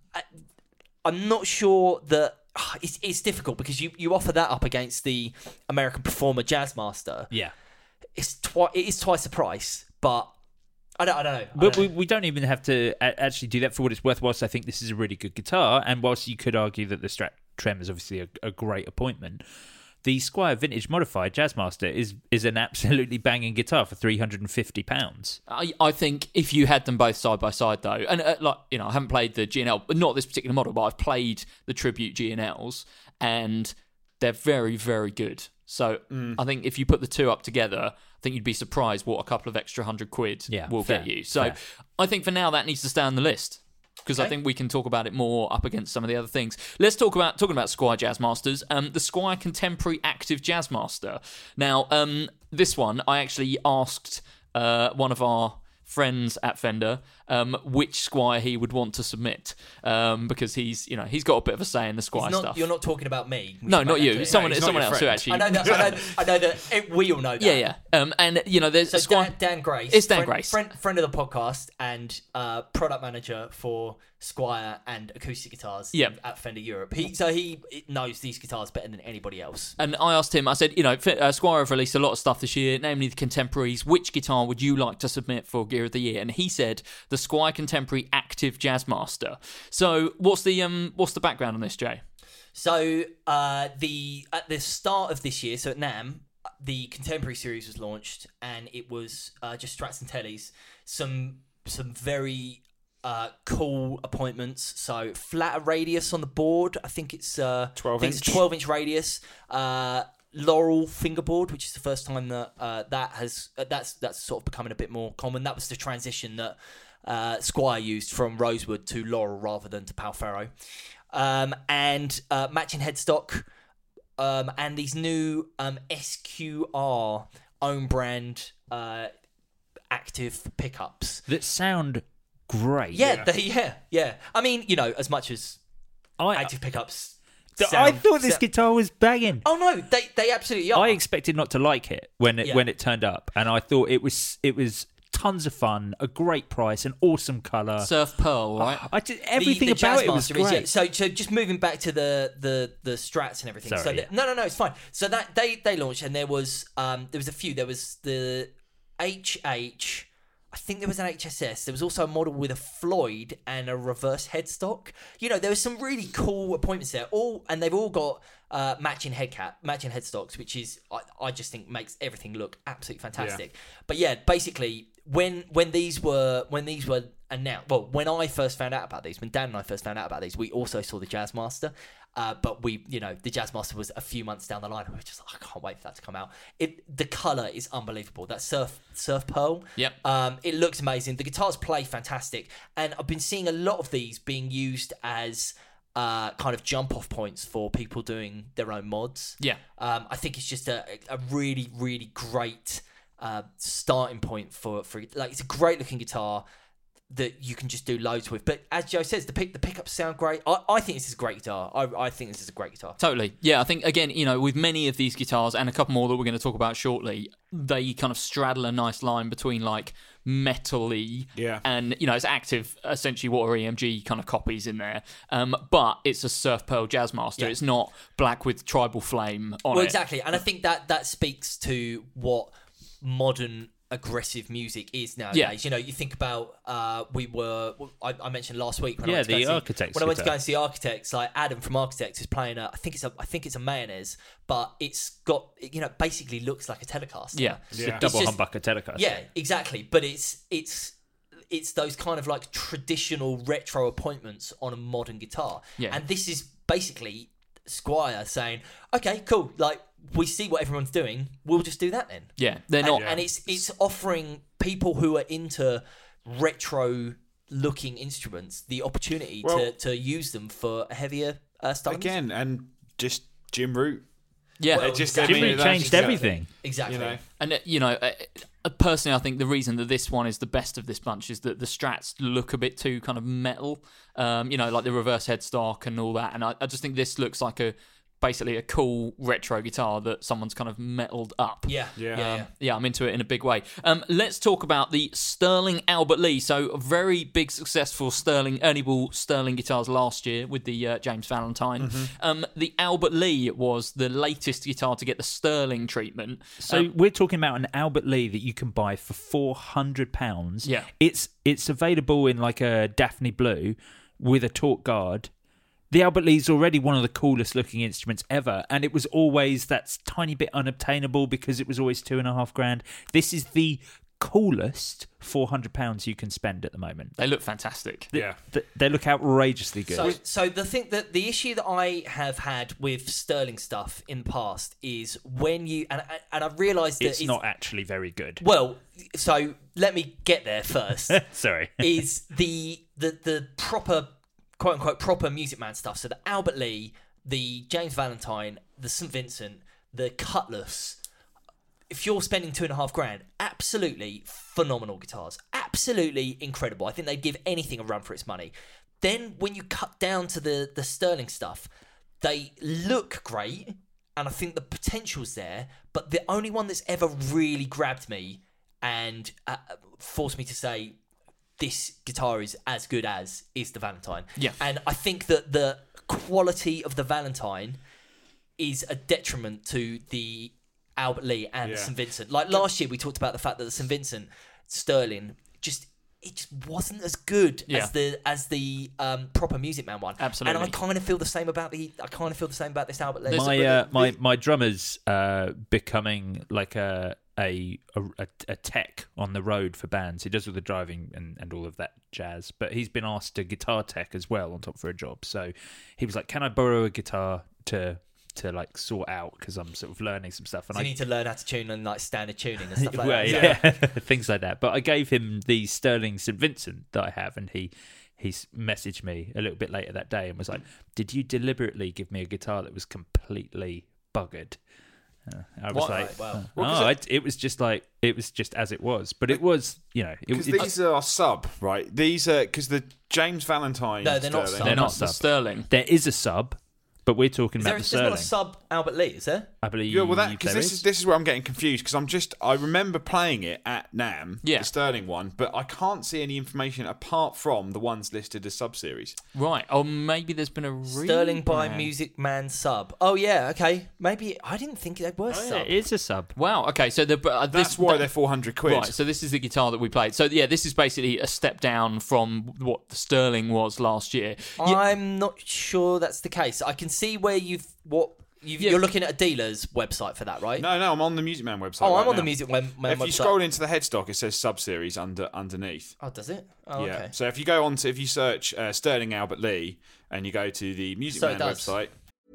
I'm not sure that it's difficult because you offer that up against the American Performer Jazzmaster. Yeah. It is twice the price, but I don't know. But we don't even have to actually do that for what it's worth. Whilst I think this is a really good guitar, and whilst you could argue that the Strat Trem is obviously a great appointment, the Squier Vintage Modified Jazzmaster is an absolutely banging guitar for £350. I think if you had them both side by side, though, and I haven't played the G&L, but not this particular model, but I've played the Tribute G&Ls, and they're very, very good. So I think if you put the two up together, I think you'd be surprised what a couple of extra £100 will get you. So I think for now that needs to stay on the list, because I think we can talk about it more up against some of the other things. Let's talking about Squier Jazzmasters. The Squier Contemporary Active Jazzmaster. Now, this one I actually asked one of our friends at Fender which Squier he would want to submit, because he's got a bit of a say in the Squier stuff. You're not talking about me. No, not you. Someone else who actually. I know that. We all know that. Yeah. And there's so Squier. Dan Grace. It's Dan Grace, friend of the podcast and product manager for Squier and acoustic guitars at Fender Europe. He knows these guitars better than anybody else. And I asked him, I said, Squier have released a lot of stuff this year, namely the contemporaries. Which guitar would you like to submit for Gear of the Year? And he said the Squier Contemporary Active Jazzmaster. So what's the background on this, Jay? So at the start of this year, so at NAMM, the Contemporary series was launched, and it was just Strats and Tellys. Some very cool appointments. So flatter radius on the board. I think it's 12-inch radius. Laurel fingerboard, which is the first time that that's sort of becoming a bit more common. That was the transition that Squier used from rosewood to laurel rather than to Palfaro. And matching headstock, and these new SQR own brand active pickups that sound great. Yeah. I mean, as much as active pickups. I thought this guitar was banging. Oh no, they absolutely are. I expected not to like it when it turned up, and I thought it was tons of fun, a great price, an awesome colour. Surf Pearl, right? Everything the about it was great. So just moving back to the Strats and everything. Sorry, no, it's fine. So that they launched, and there was a few. There was the HH. I think there was an HSS. There was also a model with a Floyd and a reverse headstock. There was some really cool appointments there. They've all got matching headstocks, which is I just think makes everything look absolutely fantastic. Yeah. But yeah, basically when these were announced, well, when I first found out about these, when Dan and I first found out about these, we also saw the Jazzmaster. But the Jazzmaster was a few months down the line. We were just like, I can't wait for that to come out. The colour is unbelievable. That Surf Pearl. Yep. It looks amazing. The guitars play fantastic. And I've been seeing a lot of these being used as kind of jump-off points for people doing their own mods. Yeah. I think it's just a really, really great starting point for it's a great-looking guitar that you can just do loads with. But as Joe says, the pickups sound great. I think this is a great guitar. I think this is a great guitar. Totally. Yeah, I think, again, with many of these guitars, and a couple more that we're going to talk about shortly, they kind of straddle a nice line between, like, metal-y and, it's active, essentially what are EMG kind of copies in there. But it's a Surf Pearl Jazzmaster. Yeah. It's not black with tribal flame on it. Well, exactly. And I think that speaks to what modern aggressive music is nowadays. Yeah. You know, you think about I mentioned last week when I Yeah, went to the go Architects when I went to guitar. go and see Architects, like Adam from Architects is playing I think it's a Mayonnaise, but it's got, you know, basically looks like a Telecaster. Yeah. Yeah. Double just- humbucker Telecaster. Yeah, exactly. But it's those kind of like traditional retro appointments on a modern guitar. Yeah. And this is basically Squire saying, okay, cool, like we see what everyone's doing, we'll just do that then. Yeah, they're not. And it's offering people who are into retro looking instruments the opportunity to use them for a heavier style. Again, and just Jim Root. Yeah, Well, It just exactly. Jimmy that's changed exactly- everything. Exactly. You know, and personally, I think the reason that this one is the best of this bunch is that the Strats look a bit too kind of metal, like the reverse headstock and all that. And I just think this looks like basically a cool retro guitar that someone's kind of metaled up. Yeah. Yeah, I'm into it in a big way. Let's talk about the Sterling Albert Lee. So, a very big, successful Ernie Ball Sterling guitars last year with the James Valentine. The Albert Lee was the latest guitar to get the Sterling treatment. So we're talking about an Albert Lee that you can buy for £400. Yeah. It's available in like a Daphne Blue with a torque guard. The Albert Lee's already one of the coolest looking instruments ever, and it was always that tiny bit unobtainable because it was always $2,500. This is the coolest £400 you can spend at the moment. They look fantastic. yeah. They look outrageously good. So the issue that I have had with Sterling stuff in the past is when you and I realised that it's not actually very good. well. So let me get there first. Sorry. Is the proper, quote unquote, proper Music Man stuff. So the Albert Lee, the James Valentine, the St. Vincent, the Cutlass. If you're spending $2,500, absolutely phenomenal guitars, absolutely incredible. I think they'd give anything a run for its money. Then when you cut down to the Sterling stuff, they look great, and I think the potential's there. But the only one that's ever really grabbed me and forced me to say this guitar is as good as is the Valentine. Yeah. And I think that the quality of the Valentine is a detriment to the Albert Lee and the St. Vincent. Like last year, we talked about the fact that the St. Vincent Sterling just wasn't as good as the proper Music Man one. Absolutely. And I kind of feel the same about this Albert Lee. My drummer's becoming like a tech on the road for bands. He does all the driving and all of that jazz, but he's been asked to guitar tech as well on top for a job. So he was like, "Can I borrow a guitar to like sort out, because I'm sort of learning some stuff." And So you need to learn how to tune and like standard tuning and stuff like well, that. yeah, things like that. But I gave him the Sterling St. Vincent that I have, and he messaged me a little bit later that day and was like, "Did you deliberately give me a guitar that was completely buggered?" I was like, wow. it was just as it was, but it was, Because these are sub, right? These are because the James Valentine. No, they're not Sterling- sub. They're not sub. the Sterling. There is a sub, but we're talking about the There's Sterling. not a sub Albert Lee, is there? I believe. Yeah, well, because there this is where I'm getting confused, because I remember playing it at NAMM, Yeah. the Sterling one, but I can't see any information apart from the ones listed as sub-series. Right. Or maybe there's been a Sterling by rebrand. Music Man sub. Oh yeah, okay. Maybe I didn't think they were Oh, sub. yeah, it is a sub. Wow. Okay. So That's why they're 400 quid. Right, so this is the guitar that we played. So yeah, this is basically a step down from what the Sterling was last year. I'm not sure that's the case. I can see where you're looking at a dealer's website for that, right? No, I'm on the Music Man website. Oh, right I'm on now. the Music Man If website. you scroll into the headstock, it says sub-series underneath. Oh, does it? Oh, Yeah. okay. So if you search Sterling Albert Lee and you go to the Music So Man it does. website.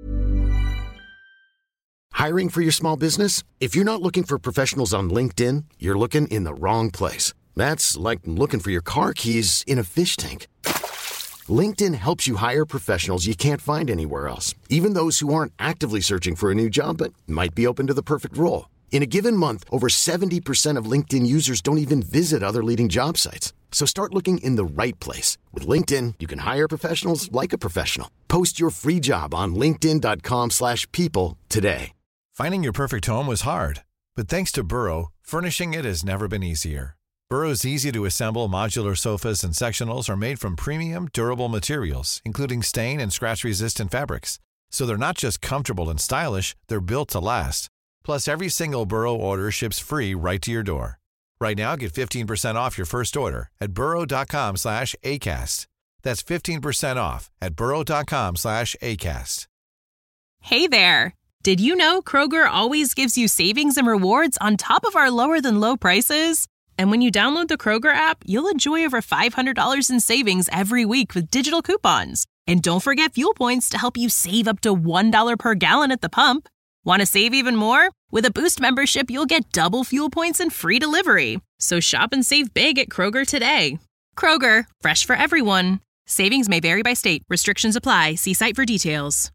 Hiring for your small business? If you're not looking for professionals on LinkedIn, you're looking in the wrong place. That's like looking for your car keys in a fish tank. LinkedIn helps you hire professionals you can't find anywhere else, even those who aren't actively searching for a new job but might be open to the perfect role. In a given month, over 70% of LinkedIn users don't even visit other leading job sites. So start looking in the right place. With LinkedIn, you can hire professionals like a professional. Post your free job on linkedin.com/people today. Finding your perfect home was hard, but thanks to Burrow, furnishing it has never been easier. Burrow's easy-to-assemble modular sofas and sectionals are made from premium, durable materials, including stain and scratch-resistant fabrics. So they're not just comfortable and stylish, they're built to last. Plus, every single Burrow order ships free right to your door. Right now, get 15% off your first order at burrow.com/ACAST. That's 15% off at burrow.com/ACAST. Hey there! Did you know Kroger always gives you savings and rewards on top of our lower-than-low prices? And when you download the Kroger app, you'll enjoy over $500 in savings every week with digital coupons. And don't forget fuel points to help you save up to $1 per gallon at the pump. Want to save even more? With a Boost membership, you'll get double fuel points and free delivery. So shop and save big at Kroger today. Kroger, fresh for everyone. Savings may vary by state. Restrictions apply. See site for details.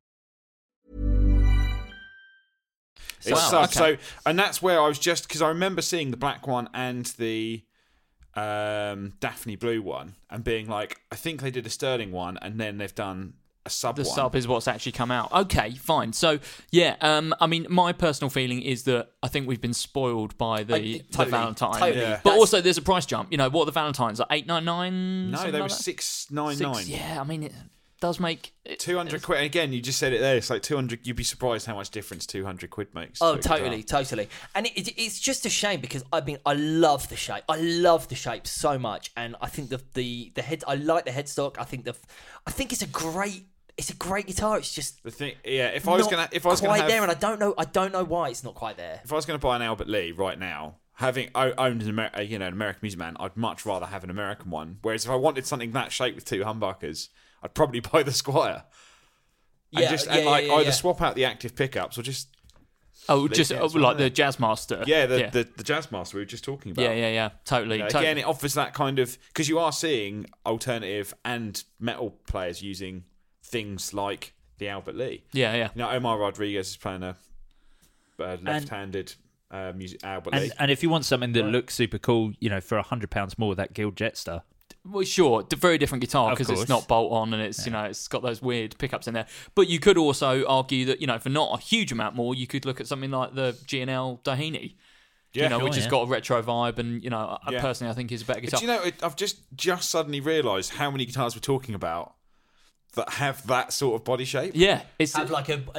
So, and that's where I was just, because I remember seeing the black one and the Daphne blue one and being like, I think they did a sterling one and then they've done a sub one. The sub is what's actually come out. Okay, fine. So, yeah, I mean, my personal feeling is that I think we've been spoiled by the Valentine. Totally. Yeah. But also, there's a price jump. You know, what are the Valentines? Like $8.99? No, they were $6.99. Yeah, I mean, it does make... 200 quid. And again, you just said it there. It's like 200. You'd be surprised how much difference 200 quid makes. Oh, totally. And it's just a shame because I mean, I love the shape. I love the shape so much, and I think the head. I like the headstock. I think it's a great guitar. It's just the thing. Yeah, if I was gonna have, there, and I don't know why it's not quite there. If I was gonna buy an Albert Lee right now, having owned an American Music Man, I'd much rather have an American one. Whereas if I wanted something that shape with two humbuckers, I'd probably buy the Squire. Either swap out the active pickups or just like the Jazzmaster. Yeah, the Jazzmaster we were just talking about. Yeah, totally. Again, it offers that kind of, because you are seeing alternative and metal players using things like the Albert Lee. Yeah. You know, Omar Rodriguez is playing a left-handed music Albert Lee. And if you want something that looks super cool, you know, for £100 more, that Guild Jetstar. Well, sure, very different guitar because it's not bolt-on and it's, you know, it's got those weird pickups in there. But you could also argue that, you know, for not a huge amount more, you could look at something like the G&L Doheny. Yeah, you know, which has got a retro vibe and, you know, personally I think is a better guitar. But, you know, I've just suddenly realised how many guitars we're talking about that have that sort of body shape. Yeah, it's have like a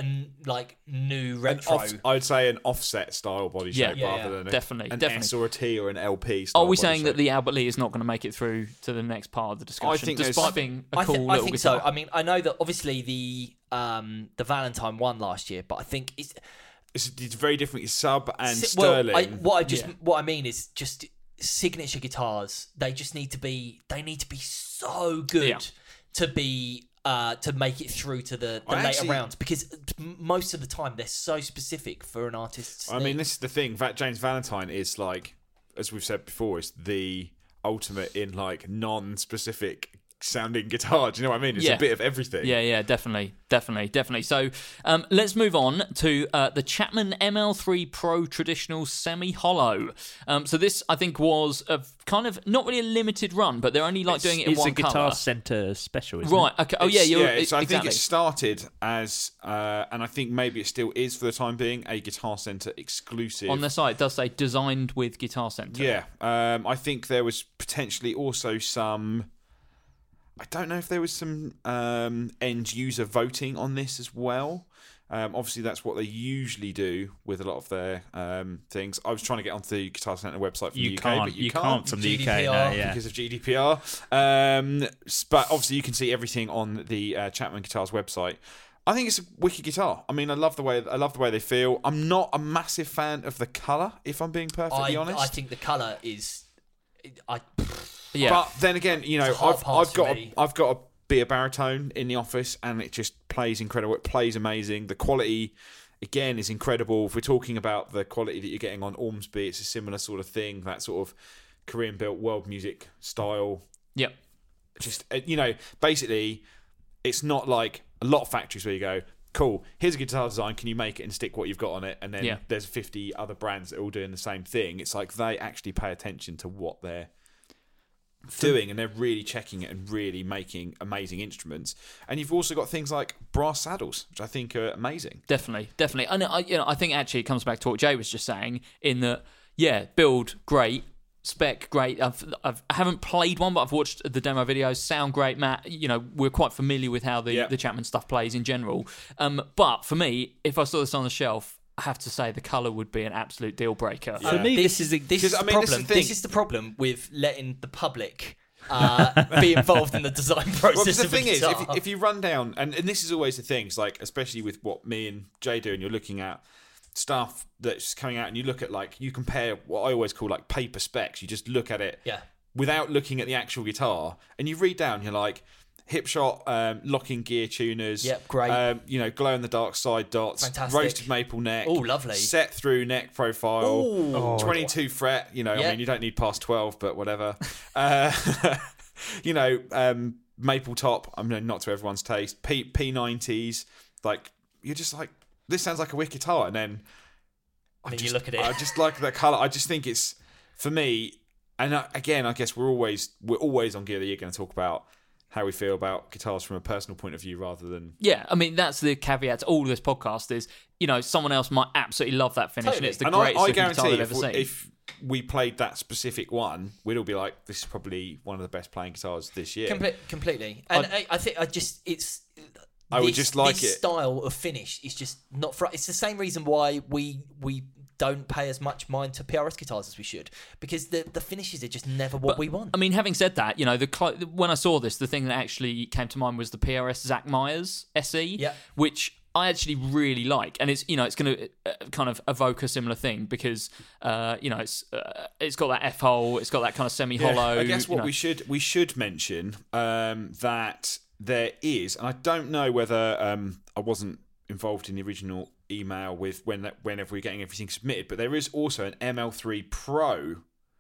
new retro. I'd say an offset style body shape rather than definitely S or a T or an LP style. Are we saying that the Albert Lee is not going to make it through to the next part of the discussion? I think despite being a cool little I think guitar. so. I mean, I know that obviously the Valentine won last year, but I think it's very different. It's sub and sterling. What I mean is just signature guitars. They need to be so good to be. To make it through to the later rounds, because most of the time they're so specific for an artist's I mean, this is the thing. James Valentine is like, as we've said before, is the ultimate in like non-specific sounding guitar. Do you know what I mean? It's a bit of everything. Yeah, definitely. So let's move on to the Chapman ML3 Pro Traditional Semi-Hollow. So this, I think, was a kind of not really a limited run, but they're only doing it in one colour. It's a Guitar Centre special, isn't right, it? Okay. Oh, yeah. So I think it started as, and I think maybe it still is for the time being, a Guitar Centre exclusive. On their site, it does say designed with Guitar Centre. Yeah. I think there was potentially also some... I don't know if there was some end user voting on this as well. Obviously, that's what they usually do with a lot of their things. I was trying to get onto the Guitar Centre website from the UK, but you can't from the GDPR, UK because of GDPR. But obviously, you can see everything on the Chapman Guitars website. I think it's a wicked guitar. I mean, I love the way they feel. I'm not a massive fan of the colour, if I'm being perfectly honest. I think the colour is. Yeah. But then again, you know, I've got to be a baritone in the office, and it just plays incredible. It plays amazing. The quality, again, is incredible. If we're talking about the quality that you're getting on Ormsby, it's a similar sort of thing. That sort of Korean-built world music style. Yep. Just, you know, basically, it's not like a lot of factories where you go, cool, here's a guitar design, can you make it and stick what you've got on it? And then there's 50 other brands that are all doing the same thing. It's like they actually pay attention to what they're doing, and they're really checking it and really making amazing instruments. And you've also got things like brass saddles, which I think are amazing. Definitely. And I think actually it comes back to what Jay was just saying, in that build great, spec great. I haven't played one, but I've watched the demo videos. Sound great, Matt. You know, we're quite familiar with how the Chapman stuff plays in general. But for me, if I saw this on the shelf, I have to say the colour would be an absolute deal breaker. For me, this is the problem. This is the problem with letting the public be involved in the design process. Well, because the of a thing is, guitar. if you run down, and this is always the things, like especially with what me and Jay do, and you're looking at stuff that's coming out, and you look at like you compare what I always call like paper specs. You just look at it without looking at the actual guitar, and you read down. You're like Hipshot locking gear tuners. Yep, great. Glow in the dark side dots. Fantastic. Roasted maple neck. Oh, lovely. Set through neck profile. Ooh. 22 fret. I mean, you don't need past 12, but whatever. Maple top. I mean, not to everyone's taste. P90s. Like, you're just like, this sounds like a wicked guitar. And then you look at it. I just like the colour. I just think it's, for me, and again, I guess we're always on Gear of the Year going to talk about how we feel about guitars from a personal point of view rather than... Yeah, I mean, that's the caveat to all of this podcast is, someone else might absolutely love that finish and it's the greatest I guitar guarantee they've ever seen. if we played that specific one, we'd all be like, this is probably one of the best playing guitars this year. Completely. And I think it's... I would just like this it. style of finish is just not... It's the same reason why we don't pay as much mind to PRS guitars as we should, because the finishes are just never what we want. I mean, having said that, when I saw this, the thing that actually came to mind was the PRS Zach Myers SE, which I actually really like, and it's going to kind of evoke a similar thing because it's got that F hole, it's got that kind of semi hollow. I guess what we should mention that there is, and I don't know whether I wasn't involved in the original email with whenever we're getting everything submitted, but there is also an ML3 Pro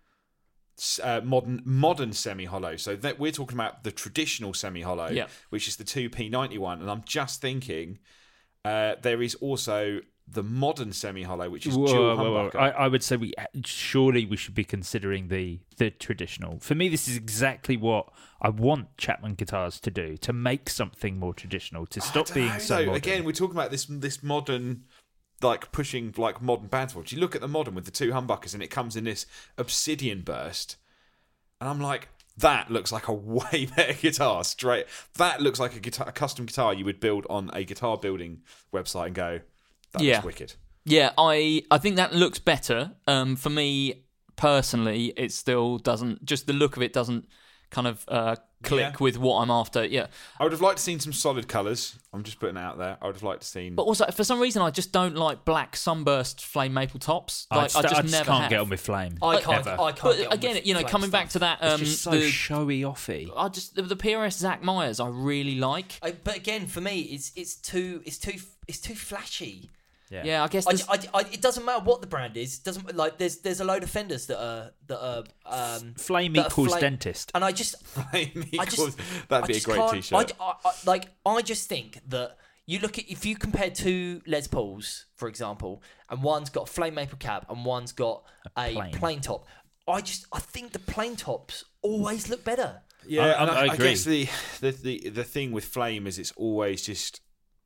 modern semi-hollow. So that we're talking about the traditional semi-hollow, which is the 2P91, and I'm just thinking there is also the modern semi-hollow, which is dual humbucker. I would say we should be considering the traditional. For me, this is exactly what I want Chapman guitars to do, to make something more traditional, to stop being so modern. Again, we're talking about this modern, like pushing like modern band forwards. You look at the modern with the two humbuckers and it comes in this obsidian burst, and I'm like, that looks like a way better guitar. Straight, that looks like a custom guitar you would build on a guitar building website and go, that looks wicked. Yeah, I think that looks better. For me personally, it still doesn't. Just the look of it doesn't kind of click with what I'm after. Yeah, I would have liked to seen some solid colours. I'm just putting it out there. I would have liked to seen. But also, for some reason, I just don't like black sunburst flame maple tops. Like, I just never can't get on with flame. I can't. But again, coming back to that, it's just so showy offy. The PRS Zach Myers, I really like. But again, for me, it's too flashy. Yeah, I guess it doesn't matter what the brand is. It doesn't like there's a load of fenders that are flame equals dentist, and I just that'd be a great t-shirt. I just think that you look at, if you compare two Les Pauls, for example, and one's got a flame maple cap and one's got a plain top. I think the plain tops always look better. Yeah, I agree. I guess the thing with flame is it's always just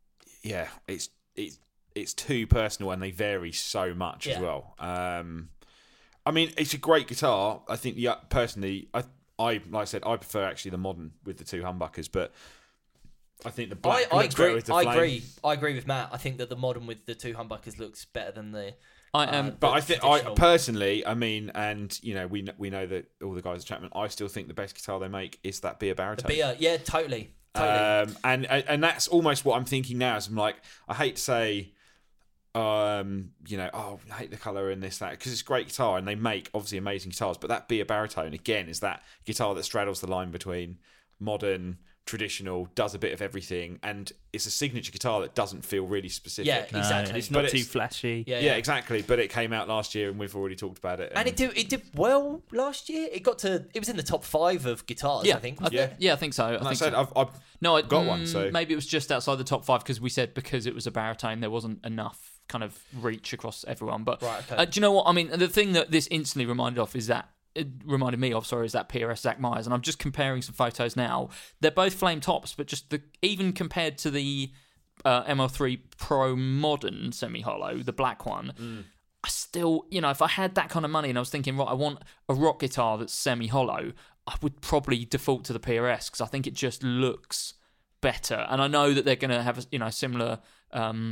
it's too personal and they vary so much as well. I mean, it's a great guitar. I think personally, I like I said, I prefer actually the modern with the two humbuckers, but I think the black looks better with the flame. I agree with Matt. I think that the modern with the two humbuckers looks better than the. But I think personally, I mean, and we know that all the guys at Chapman. I still think the best guitar they make is that Beer baritone. Totally. And that's almost what I'm thinking now. Is I'm like, I hate to say, I hate the colour and this, that, because it's a great guitar and they make obviously amazing guitars, but that Beer baritone again is that guitar that straddles the line between modern, traditional, does a bit of everything, and it's a signature guitar that doesn't feel really specific. Yeah, exactly. It's not too flashy. Yeah, exactly. But it came out last year and we've already talked about it. And it did well last year. It was in the top 5 of guitars, I think. I think so. I've got one. So maybe it was just outside the top 5 because it was a baritone, there wasn't enough kind of reach across everyone. But right, okay. Do you know what I mean? The thing that this instantly reminded me of is that PRS Zach Myers, and I'm just comparing some photos now. They're both flame tops, but just even compared to the ML3 Pro Modern semi-hollow, the black one, I still, if I had that kind of money and I was thinking, right, I want a rock guitar that's semi-hollow, I would probably default to the PRS because I think it just looks better. And I know that they're going to have similar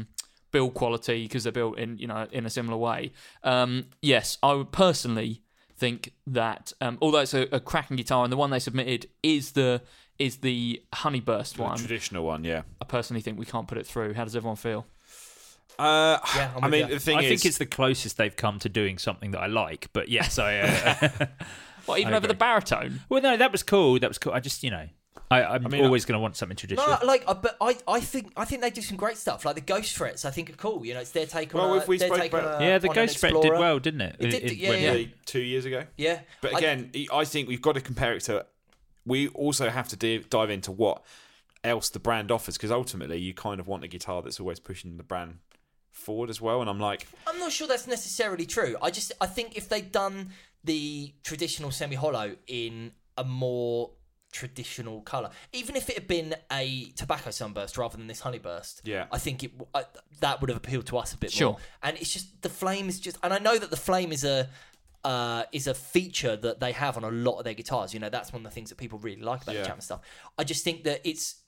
build quality because they're built in a similar way. Yes, I would personally think that although it's a cracking guitar, and the one they submitted is the Honeyburst one, traditional one. Yeah, I personally think we can't put it through. How does everyone feel? Yeah, I mean, the thing I is, think it's the closest they've come to doing something that I like. But yes, I. What, even over the baritone? Well, no, that was cool. I just, I'm always going to want something traditional. No, but I think they do some great stuff. Like the Ghost Frets, I think are cool. It's their take on. Well, if we spoke about the Ghost Fret did well, didn't it? It did, 2 years ago. Yeah, but again, I think we've got to compare it to. We also have to dive into what else the brand offers, because ultimately you kind of want a guitar that's always pushing the brand forward as well. And I'm not sure that's necessarily true. I think if they'd done the traditional semi-hollow in a more traditional colour, even if it had been a tobacco sunburst rather than this honeyburst, I think that would have appealed to us a bit more. And it's just the flame is just, and I know that the flame is a feature that they have on a lot of their guitars. That's one of the things that people really like about the Chapman stuff. I just think that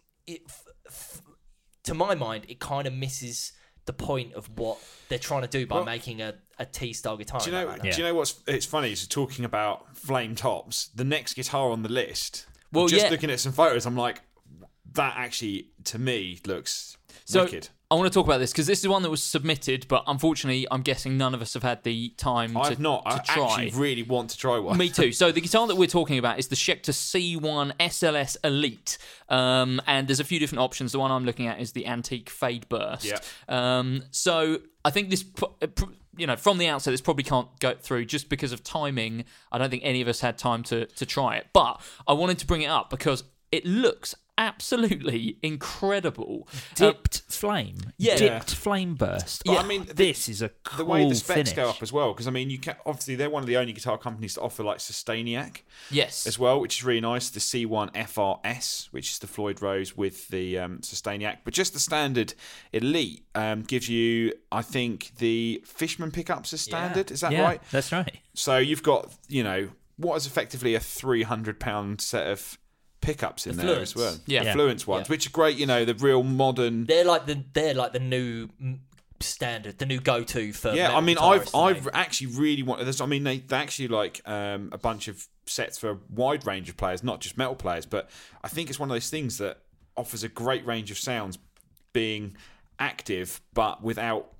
to my mind, it kind of misses the point of what they're trying to do by making a T-style guitar. Do you know what's it's funny? Is talking about flame tops. The next guitar on the list. Well, looking at some photos, I'm like, that actually to me looks wicked. I want to talk about this because this is one that was submitted, but unfortunately, I'm guessing none of us have had the time to try. I actually really want to try one. Me too. So the guitar that we're talking about is the Schecter C1 SLS Elite, and there's a few different options. The one I'm looking at is the Antique Fade Burst. Yeah. So I think this, from the outset, this probably can't go through just because of timing. I don't think any of us had time to try it, but I wanted to bring it up because it looks absolutely incredible. Dipped flame. Dipped flame burst. But I mean, this is a cool the way the specs finish. go up as well, because I mean, you can obviously they're one of the only guitar companies to offer like Sustainiac. Yes. As well, which is really nice. The C1 FRS, which is the Floyd Rose with the Sustainiac, but just the standard Elite gives you, I think, the Fishman pickups as standard. Is that right? That's right. So you've got what is effectively a £300 set of pickups in there as well. Fluence ones, which are great. The real modern. They're like the new standard, the new go-to for. Yeah, I mean, guitarists, I've actually really wanted this. I mean, they actually like a bunch of sets for a wide range of players, not just metal players. But I think it's one of those things that offers a great range of sounds, being active but without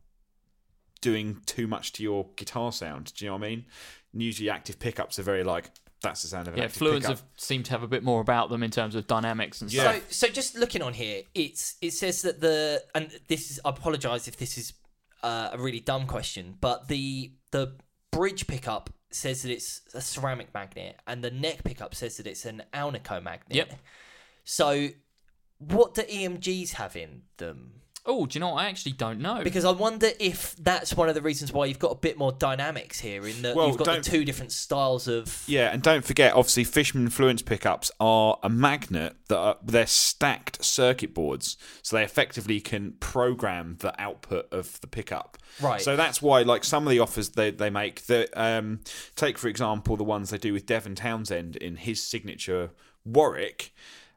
doing too much to your guitar sound. Do you know what I mean? And usually, active pickups are very like. That's the sound of an active Fluence seem to have a bit more about them in terms of dynamics and stuff. So just looking on here, it says that I apologise if this is a really dumb question, but the bridge pickup says that it's a ceramic magnet, and the neck pickup says that it's an Alnico magnet. Yep. So what do EMGs have in them? Oh, do you know what? I actually don't know. Because I wonder if that's one of the reasons why you've got a bit more dynamics here, in that you've got the two different styles of... Yeah, and don't forget, obviously, Fishman Fluence pickups are a magnet they're stacked circuit boards, so they effectively can program the output of the pickup. Right. So that's why, like, some of the offers they make, take, for example, the ones they do with Devon Townsend in his signature Warwick,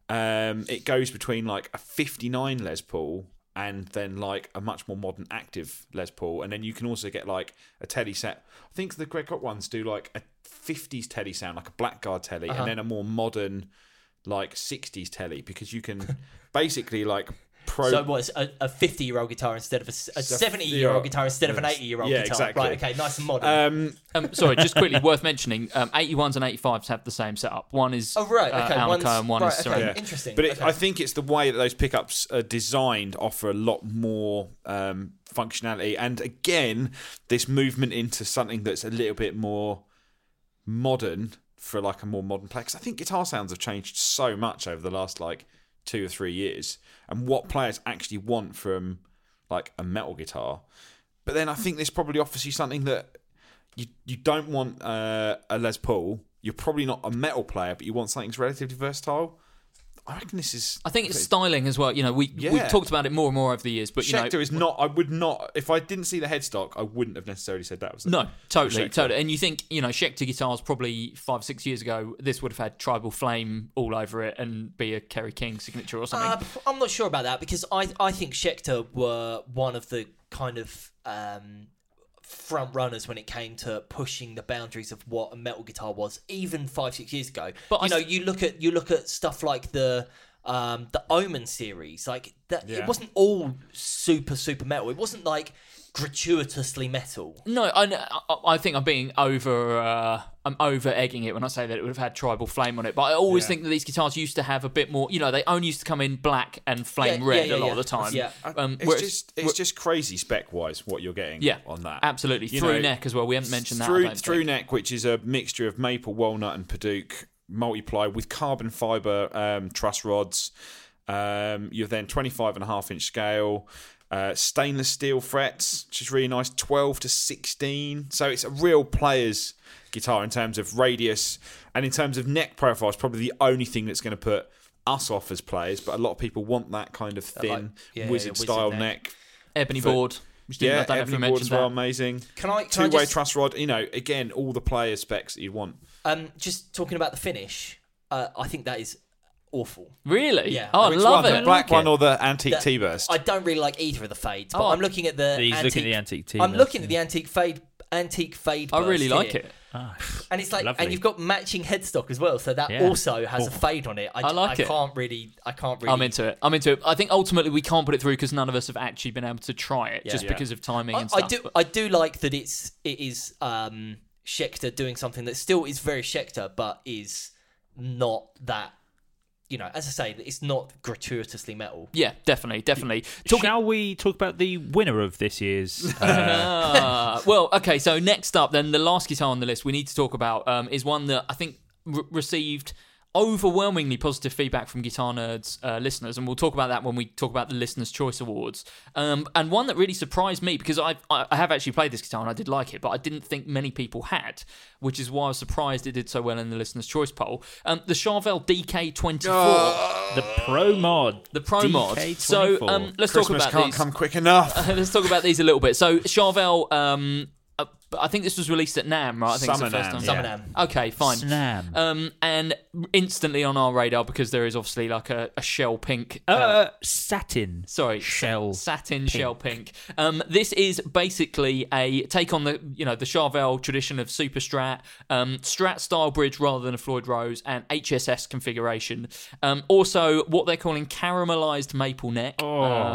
it goes between, like, a 59 Les Paul... and then like a much more modern active Les Paul, and then you can also get like a Teddy set. I think the Greg Koch ones do like a 50s Teddy sound, like a Blackguard Teddy, and then a more modern like 60s Teddy, because you can basically like So what's a 50-year-old guitar instead of a 70-year-old guitar instead of an 80-year-old guitar? Exactly. Right, okay, nice and modern. Sorry, just quickly, worth mentioning, 81s and 85s have the same setup. One is Alnico and one is ceramic. Interesting. But I think it's the way that those pickups are designed offer a lot more functionality. And again, this movement into something that's a little bit more modern for like a more modern player. Because I think guitar sounds have changed so much over the last like 2 or 3 years, and what players actually want from like a metal guitar. But then I think this probably offers you something that you don't want a Les Paul. You're probably not a metal player, but you want something that's relatively versatile. I reckon this is. I think it's styling as well. You know, we've talked about it more and more over the years. But Schecter is not. I would not. If I didn't see the headstock, I wouldn't have necessarily said that was. No, totally. And you think, you know, Schecter guitars probably 5-6 years ago, this would have had Tribal Flame all over it and be a Kerry King signature or something. I'm not sure about that because I think Schecter were one of the kind of front runners when it came to pushing the boundaries of what a metal guitar was, even 5-6 years ago. But you look at stuff like the Omen series, like that. It wasn't all super metal. It wasn't like gratuitously metal. No, I think I'm being I'm over egging it when I say that it would have had Tribal Flame on it. But I always think that these guitars used to have a bit more. You know, they only used to come in black and flame red a lot of the time. Yeah, it's just crazy spec wise what you're getting. On that, absolutely. Through neck as well. We haven't mentioned that. Through neck, which is a mixture of maple, walnut, and Padauk multiply with carbon fibre truss rods. You're then 25.5-inch scale. Stainless steel frets, which is really nice, 12 to 16. So it's a real player's guitar in terms of radius and in terms of neck profile. It's probably the only thing that's going to put us off as players, but a lot of people want that kind of thin wizard style neck. Ebony board. Ebony board as well, amazing. Two-way truss rod. You know, again, all the player specs that you'd want. Just talking about the finish, I think that is awful. Really? Yeah. Oh, I love it. The black one or the antique T-burst? I don't really like either of the fades, but I'm looking at the He's antique. looking at the antique T-burst. I'm looking at the antique fade burst. I really like it. And it's like, lovely. and you've got matching headstock as well, so that also has a fade on it. I like it. I can't really. I'm into it. I think ultimately we can't put it through because none of us have actually been able to try it just because of timing and stuff. I do like that it is Schecter doing something that still is very Schecter, but is not that. You know, as I say, it's not gratuitously metal. Yeah, definitely. Shall we talk about the winner of this year's? Well, okay. So next up, then the last guitar on the list we need to talk about is one that I think received overwhelmingly positive feedback from Guitar Nerds listeners, and we'll talk about that when we talk about the Listeners' Choice Awards. And one that really surprised me, because I have actually played this guitar and I did like it, but I didn't think many people had, which is why I was surprised it did so well in the Listeners' Choice poll. The Charvel DK24. The Pro Mod. The Pro Mod. DK24. So let's talk about can't these. come quick enough. Let's talk about these a little bit. So Charvel... I think this was released at NAMM, right? I think Summer it's the first time. Summer NAMM. Okay, fine. Snam. And instantly on our radar because there is obviously like a shell pink. Satin. Sorry, shell. Satin pink. shell pink. This is basically a take on the Charvel tradition of Super Strat, Strat style bridge rather than a Floyd Rose, and HSS configuration. Also, what they're calling caramelized maple neck, which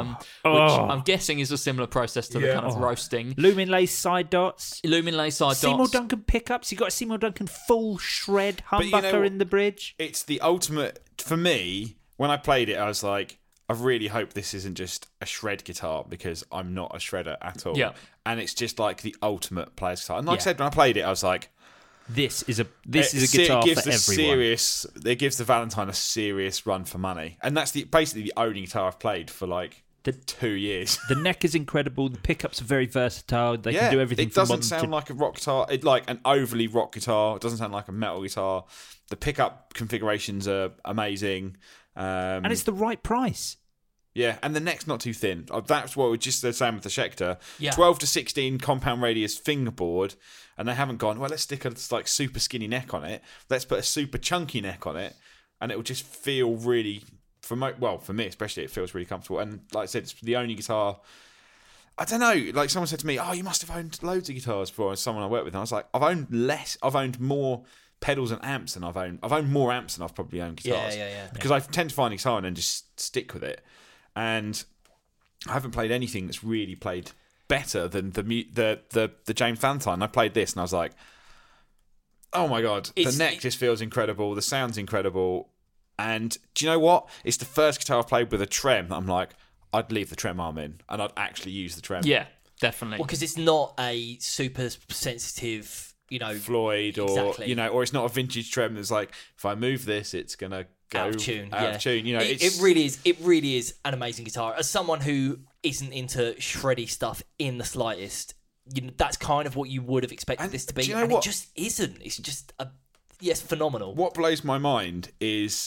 I'm guessing is a similar process to the kind of roasting. Lumin lace side dots. Seymour Seymour Duncan pickups. You got a Seymour Duncan full shred humbucker in the bridge. It's the ultimate for me. When I played it, I was like, I really hope this isn't just a shred guitar because I'm not a shredder at all. Yeah. And it's just like the ultimate player's guitar. And like I said, when I played it, I was like, this is a guitar for everyone. It gives the Valentine a serious run for money, and that's basically the only guitar I've played for like 2 years. The neck is incredible. The pickups are very versatile. They can do everything. It doesn't sound like a rock guitar. It like an overly rock guitar. It doesn't sound like a metal guitar. The pickup configurations are amazing, and it's the right price. Yeah, and the neck's not too thin. That's what we're just the same with the Schecter. Yeah. 12 to 16 compound radius fingerboard, and they haven't gone, well, let's stick a like super skinny neck on it. Let's put a super chunky neck on it, and it will just feel really. For me especially, it feels really comfortable. And like I said, it's the only guitar. I don't know. Like someone said to me, "Oh, you must have owned loads of guitars before." Someone I work with, and I was like, "I've owned less. I've owned more pedals and amps than I've owned. I've owned more amps than I've probably owned guitars." Yeah. Because I tend to find a guitar and then just stick with it. And I haven't played anything that's really played better than the James Valentine. I played this and I was like, "Oh my god, the neck just feels incredible. The sound's incredible." And do you know what? It's the first guitar I've played with a trem that I'm like, I'd leave the trem arm in and I'd actually use the trem. Yeah, definitely. Well, because it's not a super sensitive, Floyd or, or it's not a vintage trem that's like, if I move this, it's going to go out of tune. It really is an amazing guitar. As someone who isn't into shreddy stuff in the slightest, that's kind of what you would have expected this to be. And it just isn't. It's just phenomenal. What blows my mind is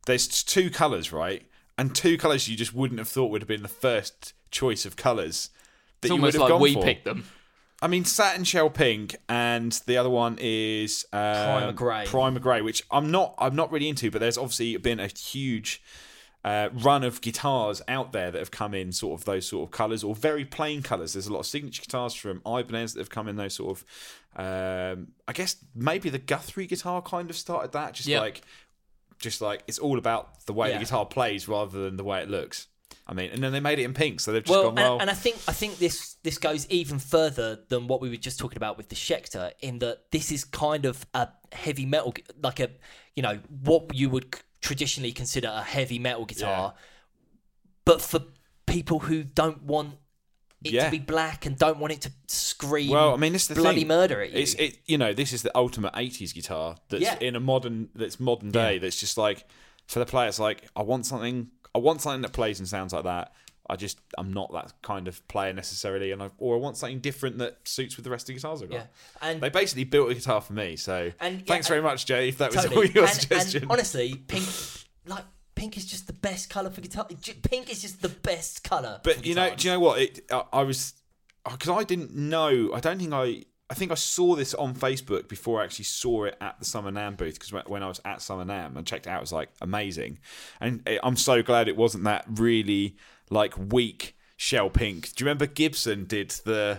there's 2 colours, right? And 2 colours you just wouldn't have thought would have been the first choice of colours that It's you almost would have like gone we for. picked them. I mean, Satin Shell Pink, and the other one is Primer Grey. Primer Grey, which I'm not really into, but there's obviously been a huge run of guitars out there that have come in sort of those sort of colours or very plain colours. There's a lot of signature guitars from Ibanez that have come in those sort of. I guess maybe the Guthrie guitar kind of started that. Just like it's all about the way the guitar plays rather than the way it looks. I mean, and then they made it in pink, so they've just gone well. And I think this goes even further than what we were just talking about with the Schecter, in that this is kind of a heavy metal, like a, you know, what you would traditionally consider a heavy metal guitar, but for people who don't want it to be black and don't want it to scream. Well, I mean, this is the bloody thing. murder at you. This is the ultimate 80s guitar that's in a modern day. That's just like, for the player, it's like, I want something that plays and sounds like that. I'm not that kind of player necessarily, or I want something different that suits with the rest of the guitars I've got. Yeah. And they basically built a guitar for me, so thanks very much, Jay, if that was totally. all your suggestion. And honestly, pink is just the best colour for guitar. Pink is just the best colour. But do you know what? I was, because I didn't know. I think I saw this on Facebook before I actually saw it at the Summer NAMM booth, because when I was at Summer NAMM and checked it out, it was like amazing. And I'm so glad it wasn't that really like weak shell pink. Do you remember Gibson did the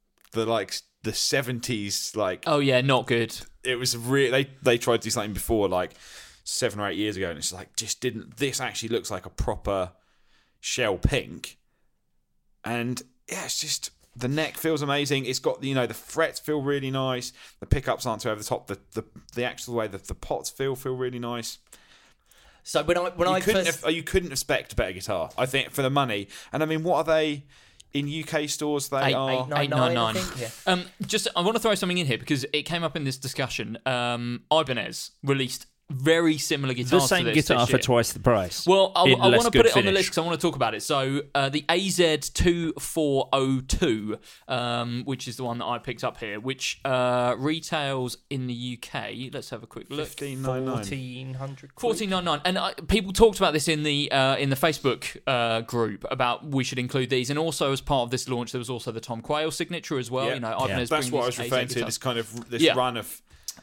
70s like? Oh yeah, not good. It was really they tried to do something before like 7 or 8 years ago, and it's like this actually looks like a proper shell pink. And yeah, it's just, the neck feels amazing. It's got the frets feel really nice. The pickups aren't too over the top. The actual way that the pots feel really nice. So you couldn't expect a better guitar, I think, for the money. And I mean, what are they in UK stores? They are $8.99. Yeah. I want to throw something in here because it came up in this discussion. Ibanez released very similar guitars. The same to this guitar this for year. twice the price. Well, I want to put it on the finish. list because I want to talk about it. So the AZ2402, which is the one that I picked up here, which retails in the UK. Let's have a quick look. $1,499. And people talked about this in the Facebook group about we should include these. And also as part of this launch, there was also the Tom Quayle signature as well. Yeah. You know, Ibanez That's what I was referring to. This kind of run of.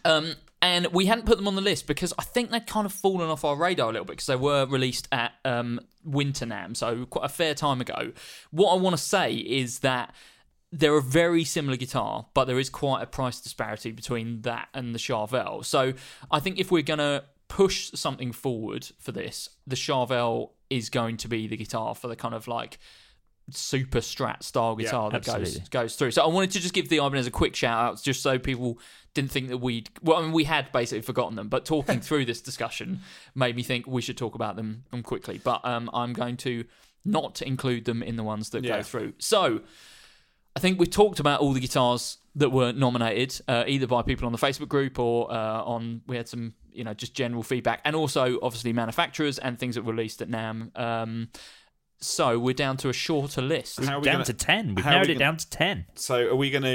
And we hadn't put them on the list because I think they'd kind of fallen off our radar a little bit because they were released at Winter NAMM, so quite a fair time ago. What I want to say is that they're a very similar guitar, but there is quite a price disparity between that and the Charvel. So I think if we're going to push something forward for this, the Charvel is going to be the guitar for the kind of like super Strat style guitar that goes through. So I wanted to just give the Ibanez a quick shout out just so people didn't think that we had basically forgotten them, but talking through this discussion made me think we should talk about them quickly. But I'm going to not include them in the ones that go through. So I think we've talked about all the guitars that were nominated, either by people on the Facebook group or we had some just general feedback, and also obviously manufacturers and things that were released at NAMM. So we're down to a shorter list. Down to 10. We've narrowed it down to 10. So are we going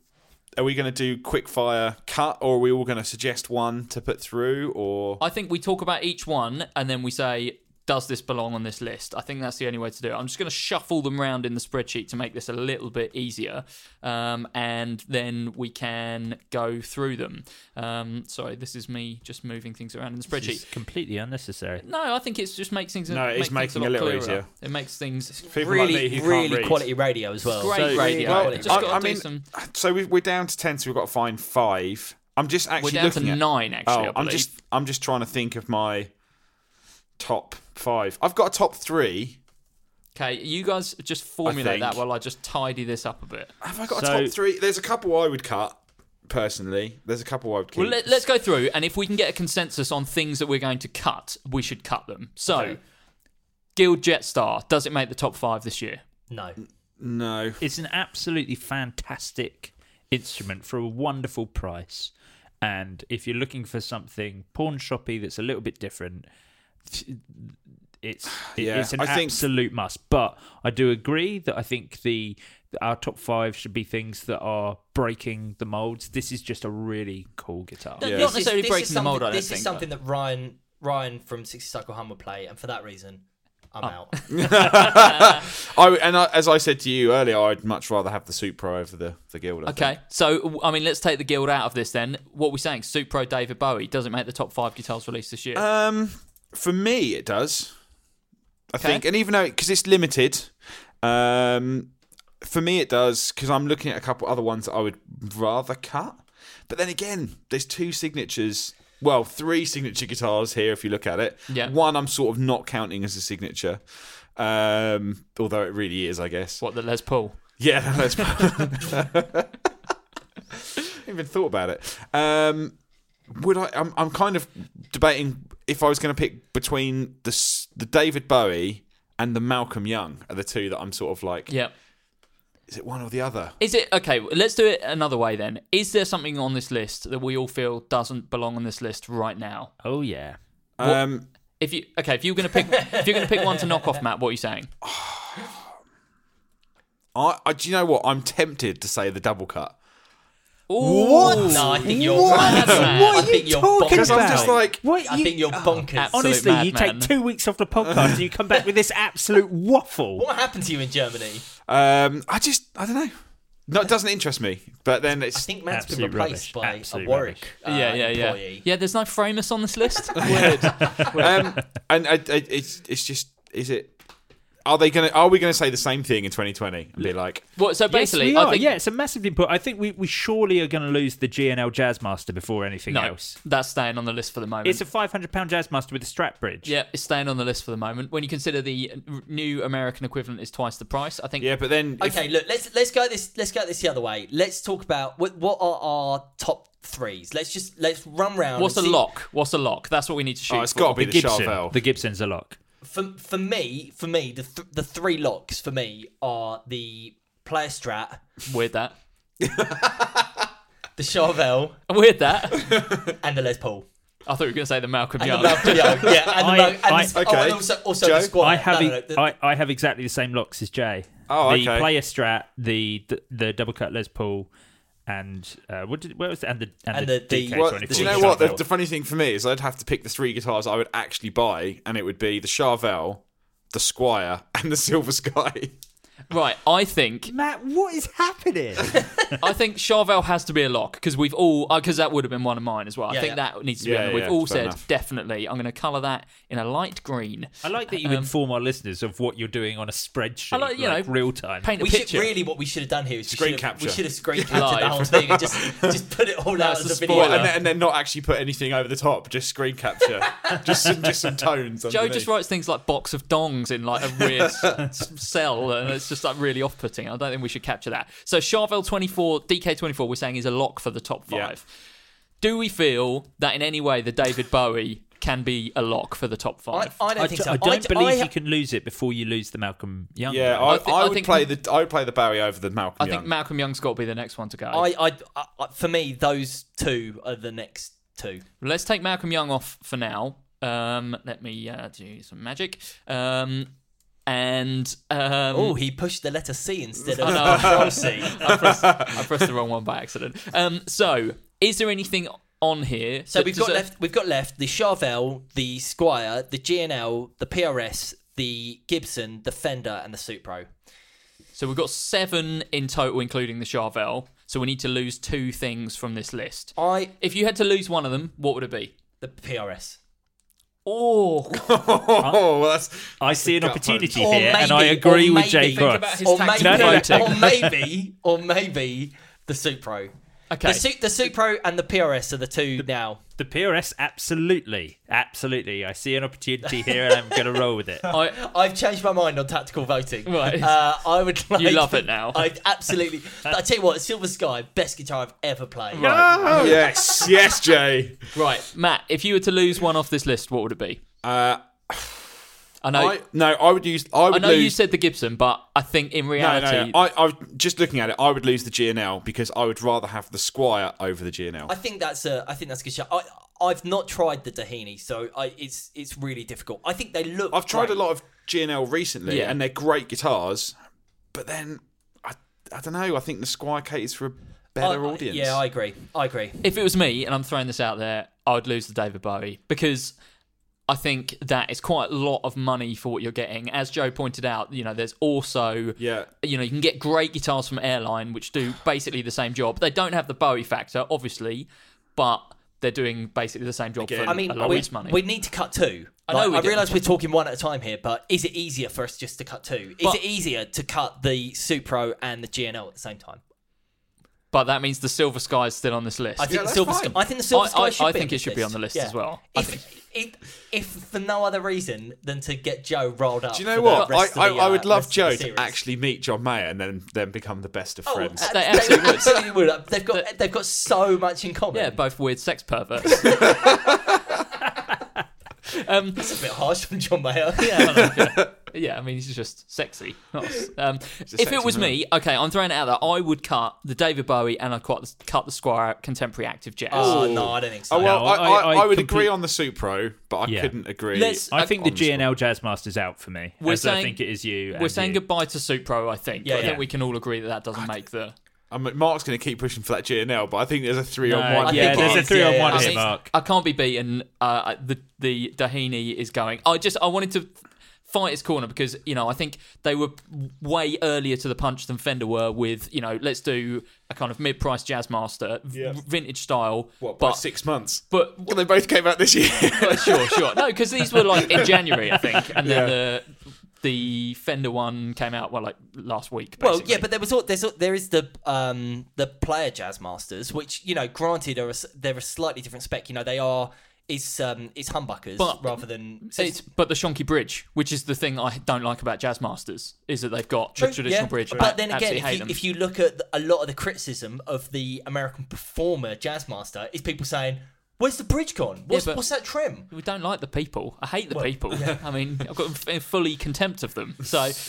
to do quick fire cut, or are we all going to suggest one to put through? Or I think we talk about each one and then we say, does this belong on this list? I think that's the only way to do it. I'm just going to shuffle them around in the spreadsheet to make this a little bit easier, and then we can go through them. Sorry, this is me just moving things around in the spreadsheet. This is completely unnecessary. No, I think it just makes things. It's making it a little clearer. easier. It makes things really quality radio as well. Great radio. So we're down to 10, so we've got to find 5. I'm just actually we're down to 9. Actually, I'm just trying to think of my top 5. I've got a top 3. Okay, you guys just formulate that while I just tidy this up a bit. Have I got a top 3? There's a couple I would cut, personally. There's a couple I would keep. Well, let's go through, and if we can get a consensus on things that we're going to cut, we should cut them. So, Guild Jetstar, does it make the top 5 this year? No. It's an absolutely fantastic instrument for a wonderful price. And if you're looking for something pawn shoppy that's a little bit different, it's an absolute must. But I do agree that I think our top 5 should be things that are breaking the molds. This is just a really cool guitar. Not necessarily breaking the mold. This is something that Ryan Ryan from 60 Cycle Hum would play, and for that reason, I'm out. As I said to you earlier, I'd much rather have the Supro over the Guild. Okay, so I mean, let's take the Guild out of this then. What are we saying? Supro David Bowie doesn't make the top 5 guitars released this year. For me, it does. I think, and even though because it's limited, for me it does because I'm looking at a couple other ones that I would rather cut. But then again, there's 2 signatures. Well, 3 signature guitars here, if you look at it. Yeah. One I'm sort of not counting as a signature, although it really is, I guess. What, the Les Paul? Yeah, the Les Paul. I haven't even thought about it. I'm kind of debating if I was going to pick between the David Bowie and the Malcolm Young are the 2 that I'm sort of like. Yeah. Is it one or the other? Is it okay? Let's do it another way then. Is there something on this list that we all feel doesn't belong on this list right now? Oh yeah. If you're going to pick one to knock off, Matt, what are you saying? Do you know what? I'm tempted to say the double cut. What? No, I think you're What are you talking Because I'm just like, I think you're bonkers. Honestly, madman. you take 2 weeks off the podcast and you come back with this absolute waffle. What happened to you in Germany? I don't know. No, it doesn't interest me. But then it's. I think Matt's been absolute replaced rubbish. by Absolute a Warwick Yeah. Yeah, there's no Framus on this list. And it's just. Is it? Are we going to say the same thing in 2020 and be like? Well, so basically, yes, we are. I think Yeah, it's a massive input. I think we surely are going to lose the GNL Jazzmaster before anything else. That's staying on the list for the moment. It's a £500 Jazzmaster with a strap bridge. Yeah, it's staying on the list for the moment. When you consider the new American equivalent is twice the price, I think. Yeah, but then. Okay, look, let's go this the other way. Let's talk about what are our top 3s. Let's run round. What's a lock? What's a lock? That's what we need to shoot. Oh, it's got to be the Gibson. Charvel. The Gibson's a lock. For me, the 3 locks for me are the Player Strat, Weird that. the Charvel, Weird that. and the Les Paul. I thought you were going to say the Malcolm And Young. the Malcolm Young, yeah, okay. also the Squire. I have exactly the same locks as Jay. Oh, the okay. Player Strat, the double cut Les Paul, and where was it? And the DK24. Well, do you know what? The funny thing for me is I'd have to pick the 3 guitars I would actually buy, and it would be the Charvel, the Squire, and the Silver Sky. Right, I think Matt, what is happening? I think Charvel has to be a lock because we've all because that would have been one of mine as well. I think that needs to be. We've all said enough. Definitely. I'm going to colour that in a light green. I like that you inform our listeners of what you're doing on a spreadsheet, I like, real time. Paint a We picture. should really what we should have done here is Screen capture. We should have screen captured Live. the whole thing and just put it all out That's as a a video. spoiler. And then not actually put anything over the top, just screen capture, just some tones. Joe underneath. just writes things like box of dongs in like a weird cell, and it's just like really off-putting. I don't think we should capture that. So Charvel 24, DK24, we're saying is a lock for the top 5. Yeah. Do we feel that in any way the David Bowie can be a lock for the top 5? I don't think so. I don't believe you can lose it before you lose the Malcolm Young. Yeah, I would play the Bowie over the Malcolm I Young. think Malcolm Young's got to be the next one to go. I for me, those 2 are the next 2. Let's take Malcolm Young off for now. Let me do some magic. He pushed the letter C instead of I know. Control C. I pressed the wrong one by accident. So, is there anything on here? So we've got left the Charvel, the Squire, the GNL, the PRS, the Gibson, the Fender, and the Supro. So we've got 7 in total, including the Charvel. So we need to lose 2 things from this list. If you had to lose one of them, what would it be? The PRS. Oh, well, that's I see an opportunity Or here, maybe- and I agree or with maybe- Jay think Cross. about his Or tactical maybe, voting. or maybe the Supro. Okay. The Supro and the PRS are the 2 now. The PRS, absolutely. I see an opportunity here, and I'm going to roll with it. I've changed my mind on tactical voting. Right. I would like. You love it now. I absolutely. I tell you what, Silver Sky, best guitar I've ever played. oh, yes, Jay. Right, Matt, if you were to lose one off this list, what would it be? I know. I would use. I know lose. you said the Gibson, but I think in reality, No. I just looking at it, I would lose the GNL because I would rather have the Squire over the GNL. I think that's a good shot. I've not tried the Dahini, so it's really difficult. I think they look. I've tried great. a lot of GNL recently, Yeah. and they're great guitars. But then I don't know. I think the Squire caters for a better audience. Yeah, I agree. if it was me, and I'm throwing this out there, I would lose the David Bowie because I think that is quite a lot of money for what you're getting. As Joe pointed out, there's also, you can get great guitars from Airline, which do basically the same job. They don't have the Bowie factor, obviously, but they're doing basically the same job for a lot less money. We need to cut two. I realise we're talking one at a time here, but is it easier for us just to cut two? Is it easier to cut the Supro and the GNL at the same time? But that means the Silver Sky is still on this list. I think the Silver Sky should be. I think it should be on the list as well. If for no other reason than to get Joe rolled up. Do you know what? I would love Joe to actually meet John Mayer and then become the best of friends. They absolutely would. They've got so much in common. Yeah, both weird sex perverts. That's a bit harsh on John Mayer. Yeah, I mean, he's just sexy. If it was me, I'm throwing it out there, I would cut the David Bowie and I'd cut the Squire Contemporary Active Jazz. Oh, no, I don't think so. I would agree on the Supro, but I couldn't agree. I think the GNL Jazzmaster's out for me. I think it is you. We're saying goodbye to Supro, I think. I think we can all agree that doesn't make the... Mark's going to keep pushing for that GNL, but I think there's a 3-on-1. Yeah, there's a 3-on-1 here, Mark. I can't be beaten. The Dahini is going. I wanted to fight his corner because, I think they were way earlier to the punch than Fender were with, let's do a kind of mid-price Jazzmaster, vintage style. By 6 months? But they both came out this year. Sure. No, because these were like in January, I think, and then the Fender one came out last week. Basically. Well, yeah, but there is the Player Jazzmasters, which granted they're a slightly different spec. They are it's humbuckers rather than. But the Shonky Bridge, which is the thing I don't like about Jazzmasters, is that they've got the traditional bridge. But then again, if you look at a lot of the criticism of the American Performer Jazzmaster, is people saying, where's the bridge gone? What's that trim? We don't like the people. I hate the people. Yeah. I mean, I've got fully contempt of them.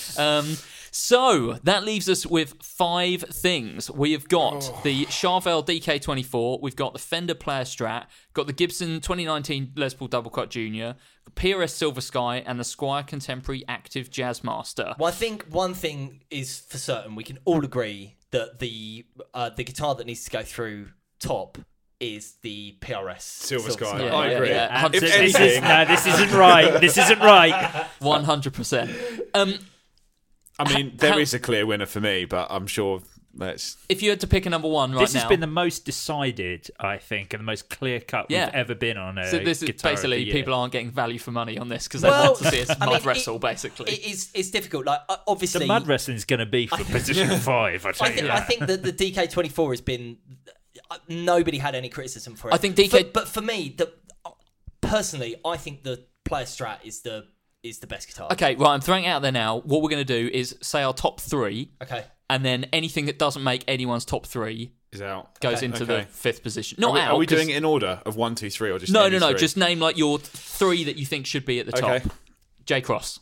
So that leaves us with 5 things. We have got the Charvel DK24. We've got the Fender Player Strat. Got the Gibson 2019 Les Paul Double Cut Junior. The PRS Silver Sky and the Squire Contemporary Active Jazzmaster. Well, I think one thing is for certain. We can all agree that the guitar that needs to go through top is the PRS Silver Sky. Yeah, I agree. Yeah. This isn't right. This isn't right. 100%. I mean, there is a clear winner for me, but I'm sure that's... If you had to pick a number one right now... This has been the most decided, I think, and the most clear-cut we've ever been on a So this is guitar basically, of the year. people aren't getting value for money on this because they want to see us mud wrestle, basically. It's difficult. Like, obviously... The mud wrestling is going to be for position 5, I think that the DK24 has been... Nobody had any criticism for it. I think DK... But for me, personally, I think the Player Strat is the best guitar. Okay, right, I'm throwing it out there now. What we're going to do is say our top 3. Okay. And then anything that doesn't make anyone's top 3 is out. Goes into the 5th position. Are we doing it in order of 1, 2, 3 or just No. Just name your 3 that you think should be at the top. J Cross.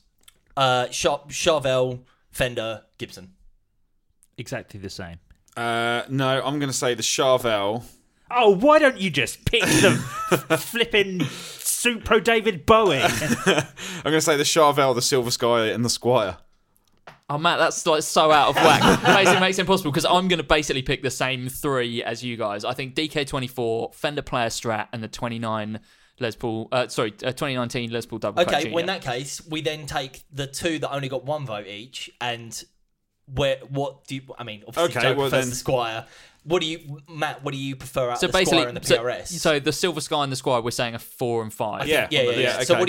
Charvel, Fender, Gibson. Exactly the same. No, I'm going to say the Charvel. Oh, why don't you just pick the flipping Supro David Bowie? I'm going to say the Charvel, the Silver Sky, and the Squire. Oh, Matt, that's like so out of whack. Basically makes it impossible because I'm going to basically pick the same 3 as you guys. I think DK24, Fender Player Strat, and the 2019 Les Paul Double Cut Junior. Okay, well in that case, we then take the 2 that only got 1 vote each, and what do you? I mean, obviously, Joe prefers the Squire. Matt? What do you prefer out of the Squire and the PRS? So the Silver Sky and the Squire, we're saying a 4 and 5. Yeah. Okay. So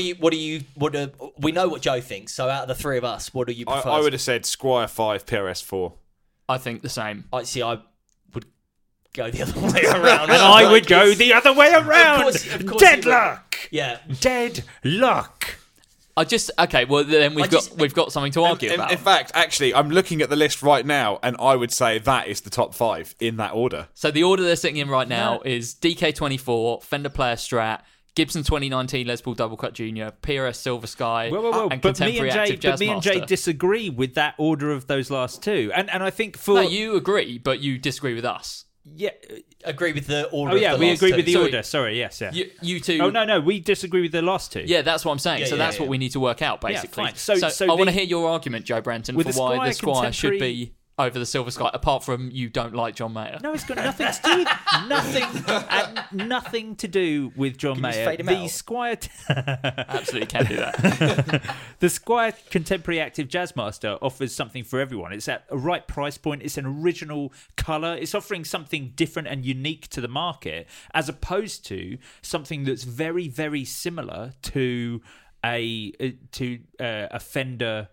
we know what Joe thinks. So out of the 3 of us, what do you prefer? I would have said Squire 5, PRS 4. I think the same. I would go the other way around. And I would go the other way around. Of course Deadlock. Yeah. Deadlock. Well then we've got something to argue about. In fact, actually, I'm looking at the list right now, and I would say that is the top 5 in that order. So the order they're sitting in right now is DK24, Fender Player Strat, Gibson 2019 Les Paul Double Cut Junior, PRS Silver Sky, and Contemporary Active Jazzmaster. But me and Jay disagree with that order of those last 2, and I think for you agree, but you disagree with us. Yeah, agree with the order. Oh yeah, we agree with the Sorry. order. Sorry, yes, yeah. You two. Oh no, we disagree with the last 2. Yeah, that's what I'm saying. That's what we need to work out, basically. Yeah, fine. So I want to hear your argument, Joe Brenton, for why the Squire should be over the Silver Sky, apart from you don't like John Mayer. No, it's got nothing to do with nothing to do with John Can you just Mayer. fade him The out? Squire, Absolutely can do that. the Squire Contemporary Active Jazzmaster offers something for everyone. It's at a right price point. It's an original colour. It's offering something different and unique to the market, as opposed to something that's very, very similar to a Fender.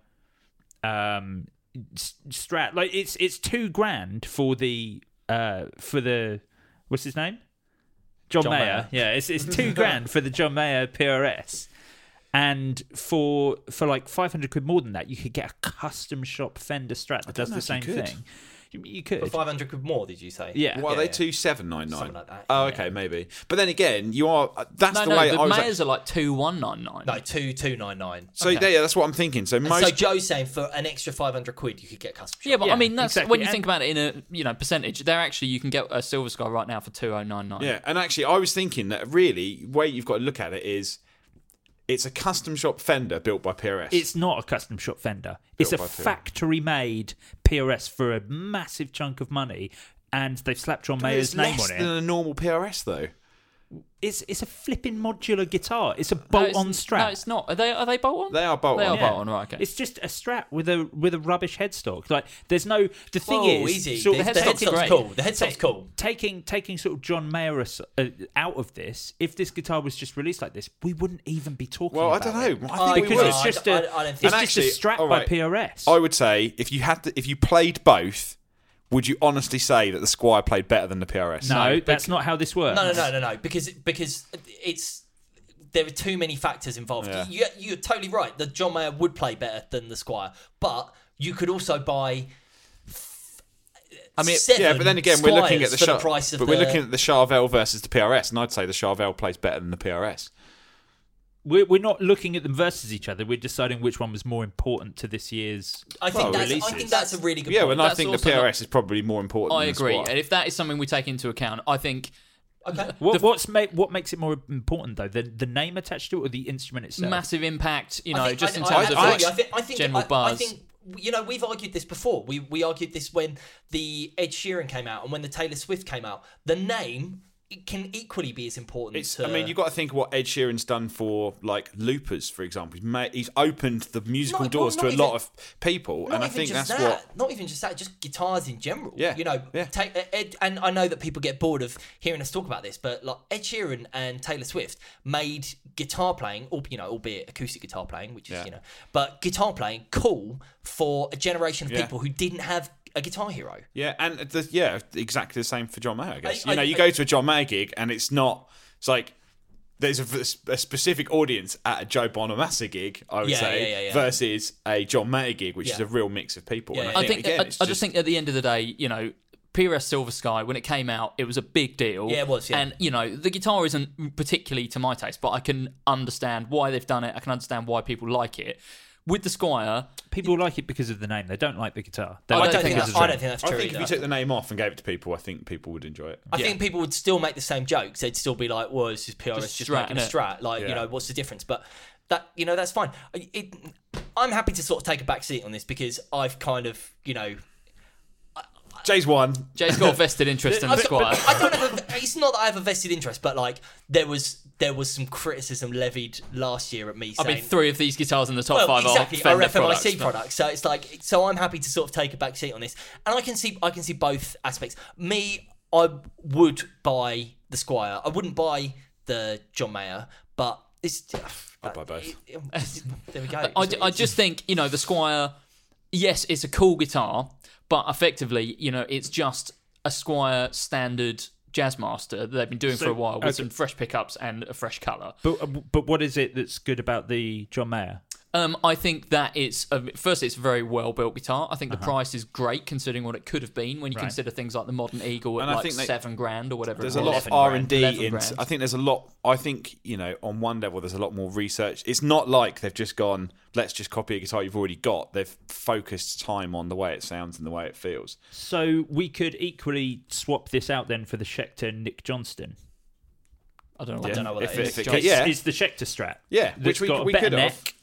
Strat, like it's $2,000 for the what's his name, John Mayer. Yeah, it's $2,000 for the John Mayer PRS, and for like £500 more than that, you could get a custom shop Fender Strat that does the same thing. You could For £500 more, did you say? Yeah. What are they? 2,799. Something like that. Oh, yeah. okay, maybe. But then again, you are. That's No, the way the I was. Mayers are like 2,199. No, 2,299. So Okay. yeah, that's what I'm thinking. So And most. so Joe's saying for an extra £500 you could get custom shop. Yeah, but Yeah, I mean, that's exactly. when you And- think about it in a percentage. There actually you can get a Silver Sky right now for 2,099. Yeah, and actually, I was thinking that really, the way you've got to look at it is, it's a custom shop Fender built by PRS. It's not a custom shop Fender. It's a by PRS. factory-made PRS for a massive chunk of money, and they've slapped John Mayer's It's name less on than it. a normal PRS though. It's a flipping modular guitar. It's a No, bolt-on it's- Strat. No, it's not. Are they bolt on? They are bolt They on. are bolt on, right? Okay. It's just a Strat with a rubbish headstock. Like there's no. The thing Whoa, is, easy. sort The of headstock's headstock's great. cool. The headstock's cool. taking sort of John Mayer out of this. If this guitar was just released like this, we wouldn't even be talking. Well, I about don't it. know. I think we because would. it's just I a don't think it's so. And just a actually, Strat all by right, PRS. I would say if you played both, would you honestly say that the Squire played better than the PRS? no, that's not how this works. No. Because it's there are too many factors involved. Yeah. You're totally right. The John Mayer would play better than the Squire, but you could also buy. I mean, Yeah, but then again, we're looking at the for the price of we're looking at the Charvel versus the PRS, and I'd say the Charvel plays better than the PRS. We're not looking at them versus each other. We're deciding which one was more important to this year's. I think releases. that's a really good Yeah, point. well, I That's think the also PRS not- is probably more important. I than the agree. Squire. And if that is something we take into account, I think Okay. What makes it more important though? The name attached to it or the instrument itself? massive impact, I think- just in I- terms of I- like I think- general I buzz. think we've argued this before. We argued this when the Ed Sheeran came out and when the Taylor Swift came out. The name it can equally be as important. I mean, you've got to think of what Ed Sheeran's done for, like, loopers, for example. He's opened the musical doors to a lot of people, and I think that's what... Not even just that, just guitars in general. Yeah, You know, yeah. take Ed, and I know that people get bored of hearing us talk about this, but like Ed Sheeran and Taylor Swift made guitar playing, albeit acoustic guitar playing, which is, but guitar playing cool for a generation of Yeah. people who didn't have a guitar hero. Yeah, and exactly the same for John Mayer, I guess. I- Go to a John Mayer gig, and it's like... There's a specific audience at a Joe Bonamassa gig, I would say, yeah. versus a John Mayer gig, which is Yeah. a real mix of people. Yeah, and yeah. I think again, I just think at the end of the day, PRS Silver Sky, when it came out, it was a big deal. Yeah, it was, yeah. And, the guitar isn't particularly to my taste, but I can understand why they've done it. I can understand why people like it. With the Squire... People like it because of the name. They don't like the guitar. They I like don't it think because that's of the name. true. I think if either. you took the name off and gave it to people, I think people would enjoy it. I think people would still make the same jokes. They'd still be like, "Well, this is PRS Just just Strat, making a innit? Strat." Like, Yeah. what's the difference? But that, that's fine. I'm happy to sort of take a back seat on this because I've kind of, Jay's won. Jay's got a vested interest in the Squire. I don't have. It's not that I have a vested interest, but like there was some criticism levied last year at me. I Saying, mean, 3 of these guitars in the top 5 exactly, are Fender are FMIC products. products. So it's like, so I'm happy to sort of take a back seat on this, and I can see both aspects. Me, I would buy the Squire. I wouldn't buy the John Mayer, but it's. I'll buy both. There we go. I just think, the Squire, yes, it's a cool guitar, but effectively, it's just a Squire standard Jazzmaster that they've been doing for a while with some fresh pickups and a fresh colour. But what is it that's good about the John Mayer? I think that it's firstly, it's a very well built guitar. I think the price is great considering what it could have been when you consider things like the Modern Eagle at And I like think $7,000 or whatever. There's it a was. lot of R&D in. $11,000. I think there's a lot. I think on one level there's a lot more research. It's not like they've just gone, let's just copy a guitar you've already got. They've focused time on the way it sounds and the way it feels. So we could equally swap this out then for the Schecter Nick Johnston. I don't know. I don't know what that is. Yeah, It's the Schecter Strat. yeah, That's which we got a could better have. neck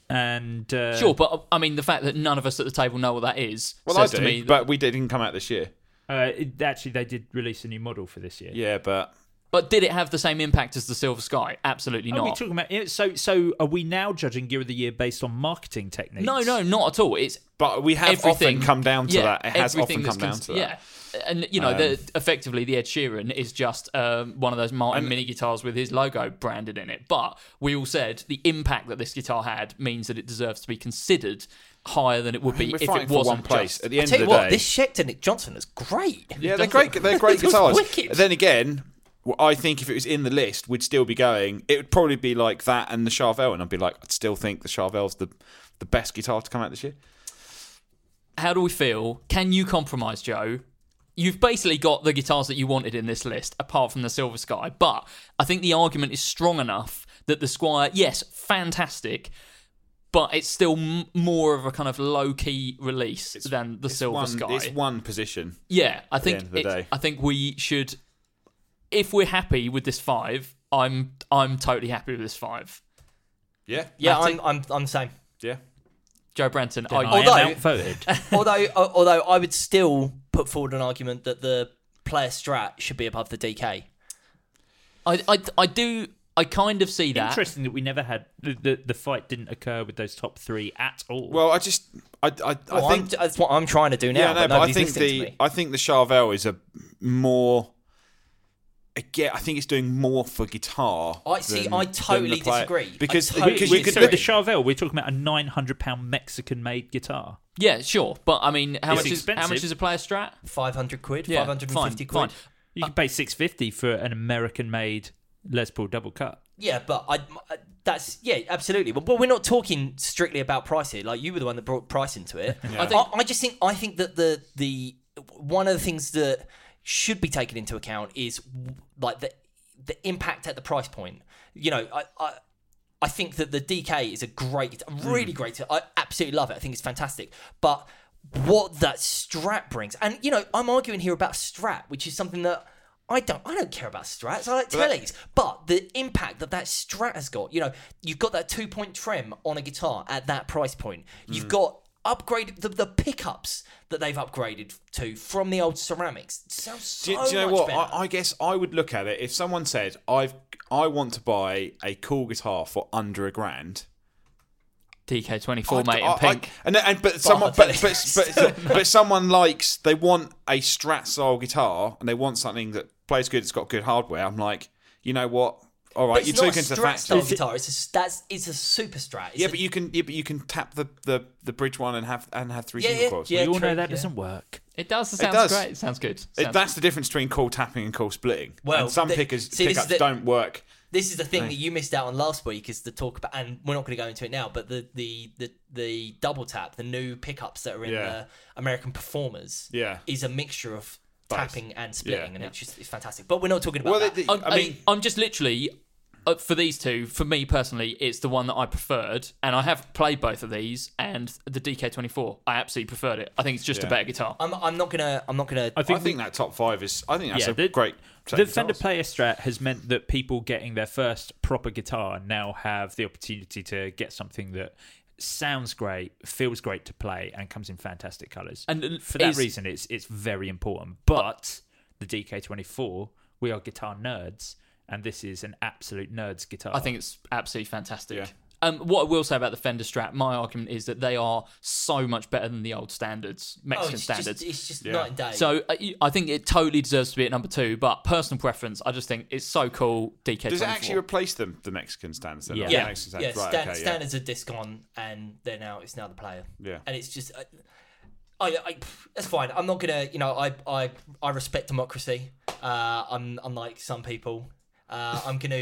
And sure, but I mean, the fact that none of us at the table know what that is says to me. But we didn't come out this year. Actually, they did release a new model for this year. Yeah, but did it have the same impact as the Silver Sky? Absolutely not. Are we talking about so are we now judging Gear of the Year based on marketing techniques? No, not at all. But we have often come down to that. It has everything often come down to that. Yeah. And, effectively, the Ed Sheeran is just one of those Martin mini guitars with his logo branded in it. But we all said the impact that this guitar had means that it deserves to be considered higher than it would be if it wasn't one place. At the end I'll tell of the you what, day, this Schecter Nick Johnson is great. Yeah, they're great. They're great guitars. Wicked. Then again, I think if it was in the list, we'd still be going. It would probably be like that and the Charvel, and I'd be like, I'd still think the Charvel's the best guitar to come out this year. How do we feel? Can you compromise, Joe? You've basically got the guitars that you wanted in this list, apart from the Silver Sky. But I think the argument is strong enough that the Squire, yes, fantastic, but it's still more of a kind of low-key release than the Silver Sky. It's one position. Yeah, I think at the end of the day. I think we should. If we're happy with this 5, I'm totally happy with this 5. Yeah, yeah, I'm the same. Yeah. Joe Branton, I am outvoted. although I would still put forward an argument that the player strat should be above the DK. I kind of see that. Interesting that we never had the fight didn't occur with those top 3 at all. Well, I think that's what I'm trying to do now. Yeah, no, but I think the Charvel is a more. Again, I think it's doing more for guitar. I totally disagree. Because the Charvel, we're talking about a £900 Mexican-made guitar. Yeah, sure, but I mean, how much is a player strat? £500, yeah, 550 quid. Fine. You can pay $650 for an American-made Les Paul double cut. Yeah, but absolutely. But we're not talking strictly about price here. Like, you were the one that brought price into it. Yeah. I think that the one of the things that should be taken into account is like the impact at the price point. You know, I think that the DK is a really great. I absolutely love it. I think it's fantastic. But what that Strat brings, and you know, I'm arguing here about Strat, which is something that I don't care about Strats. I like tellies. But the impact that Strat has got, you know, you've got that 2-point trem on a guitar at that price point. You've got upgraded the pickups that they've upgraded to from the old ceramics. It sounds so much better. Do you know what? I guess I would look at it if someone said, I want to buy a cool guitar for under $1,000. DK24, mate, in pink. But someone likes, they want a Strat style guitar and they want something that plays good, it's got good hardware. I'm like, you know what? All right, you took into the factory. It's not a Strat style guitar. It's a super Strat. But you can tap the bridge one and have 3 single coils. We all know that doesn't work. It does. It sounds great. It sounds good. That's the difference between coil tapping and coil splitting. Well, and some pickups don't work. This is the thing that you missed out on last week, is the talk about, and we're not going to go into it now, but the double tap, the new pickups that are in the American Performers, is a mixture of tapping and splitting, and it's fantastic. But we're not talking about that. I'm just literally, for these two, for me personally, it's the one that I preferred, and I have played both of these, and the DK24, I absolutely preferred it. I think it's just a better guitar. I'm not gonna. I think that top 5 is. I think that's a great. The Fender Player Strat has meant that people getting their first proper guitar now have the opportunity to get something that sounds great, feels great to play, and comes in fantastic colours. And for that reason, it's very important. But the DK24, we are guitar nerds, and this is an absolute nerd's guitar. I think it's absolutely fantastic. Yeah. What I will say about the Fender Strat, my argument is that they are so much better than the old standards, Mexican standards. It's just night and day. So I think it totally deserves to be at number 2, but personal preference, I just think it's so cool, DK24. Does it actually replace the Mexican standards? Yeah. Standards. Standards are disc on, and it's now the player. Yeah. And it's just... that's fine. I'm not gonna, I respect democracy. Unlike some people, I'm gonna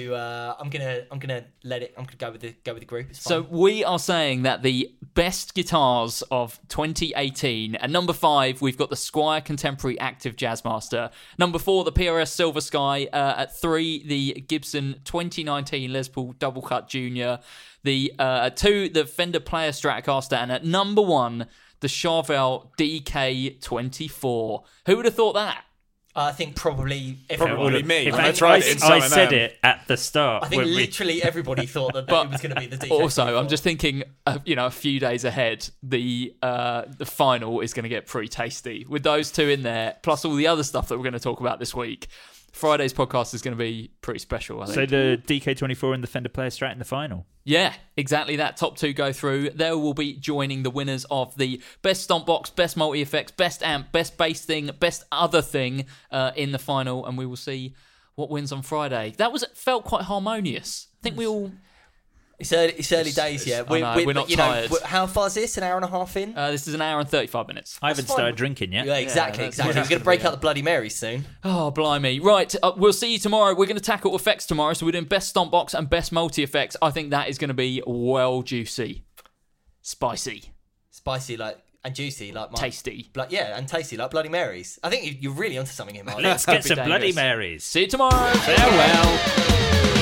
let it. I'm gonna go with the group. It's fine. So we are saying that the best guitars of 2018. At number 5, we've got the Squire Contemporary Active Jazzmaster. Number 4, the PRS Silver Sky. At 3, the Gibson 2019 Les Paul Double Cut Junior. At 2, the Fender Player Stratocaster, and at number 1, the Charvel DK24. Who would have thought that? I think probably Probably everyone. me. In I fact, tried it in I some said M&M. it at the start. I think when we- literally everybody thought that But it was going to be the DK. Also, I'm just thinking, a few days ahead, the final is going to get pretty tasty with those two in there, plus all the other stuff that we're going to talk about this week. Friday's podcast is going to be pretty special, I think. So the DK24 and the Fender Player Strat in the final. Yeah, exactly that. Top two go through. They will be joining the winners of the best stomp box, best multi-effects, best amp, best bass thing, best other thing in the final, and we will see what wins on Friday. Felt quite harmonious. I think we all... It's early days, yeah. we're not tired. How far is this? An hour and a half in? This is an hour and 35 minutes. I haven't started drinking yet. Yeah, exactly. We're going to break out the Bloody Marys soon. Oh, blimey. Right, we'll see you tomorrow. We're going to tackle effects tomorrow, so we're doing best stomp box and best multi-effects. I think that is going to be well juicy. Spicy. Spicy, and juicy, tasty. And tasty, like Bloody Marys. I think you're really onto something here, Mark. Let's get some Bloody Marys. See you tomorrow. Farewell.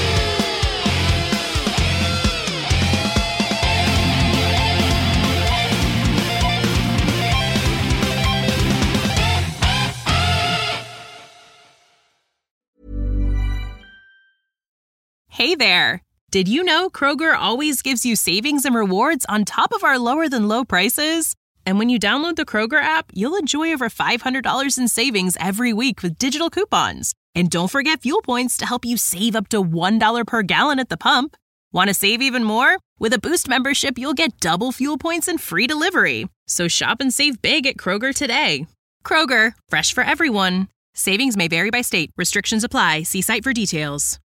Hey there! Did you know Kroger always gives you savings and rewards on top of our lower-than-low prices? And when you download the Kroger app, you'll enjoy over $500 in savings every week with digital coupons. And don't forget fuel points to help you save up to $1 per gallon at the pump. Want to save even more? With a Boost membership, you'll get double fuel points and free delivery. So shop and save big at Kroger today. Kroger, fresh for everyone. Savings may vary by state. Restrictions apply. See site for details.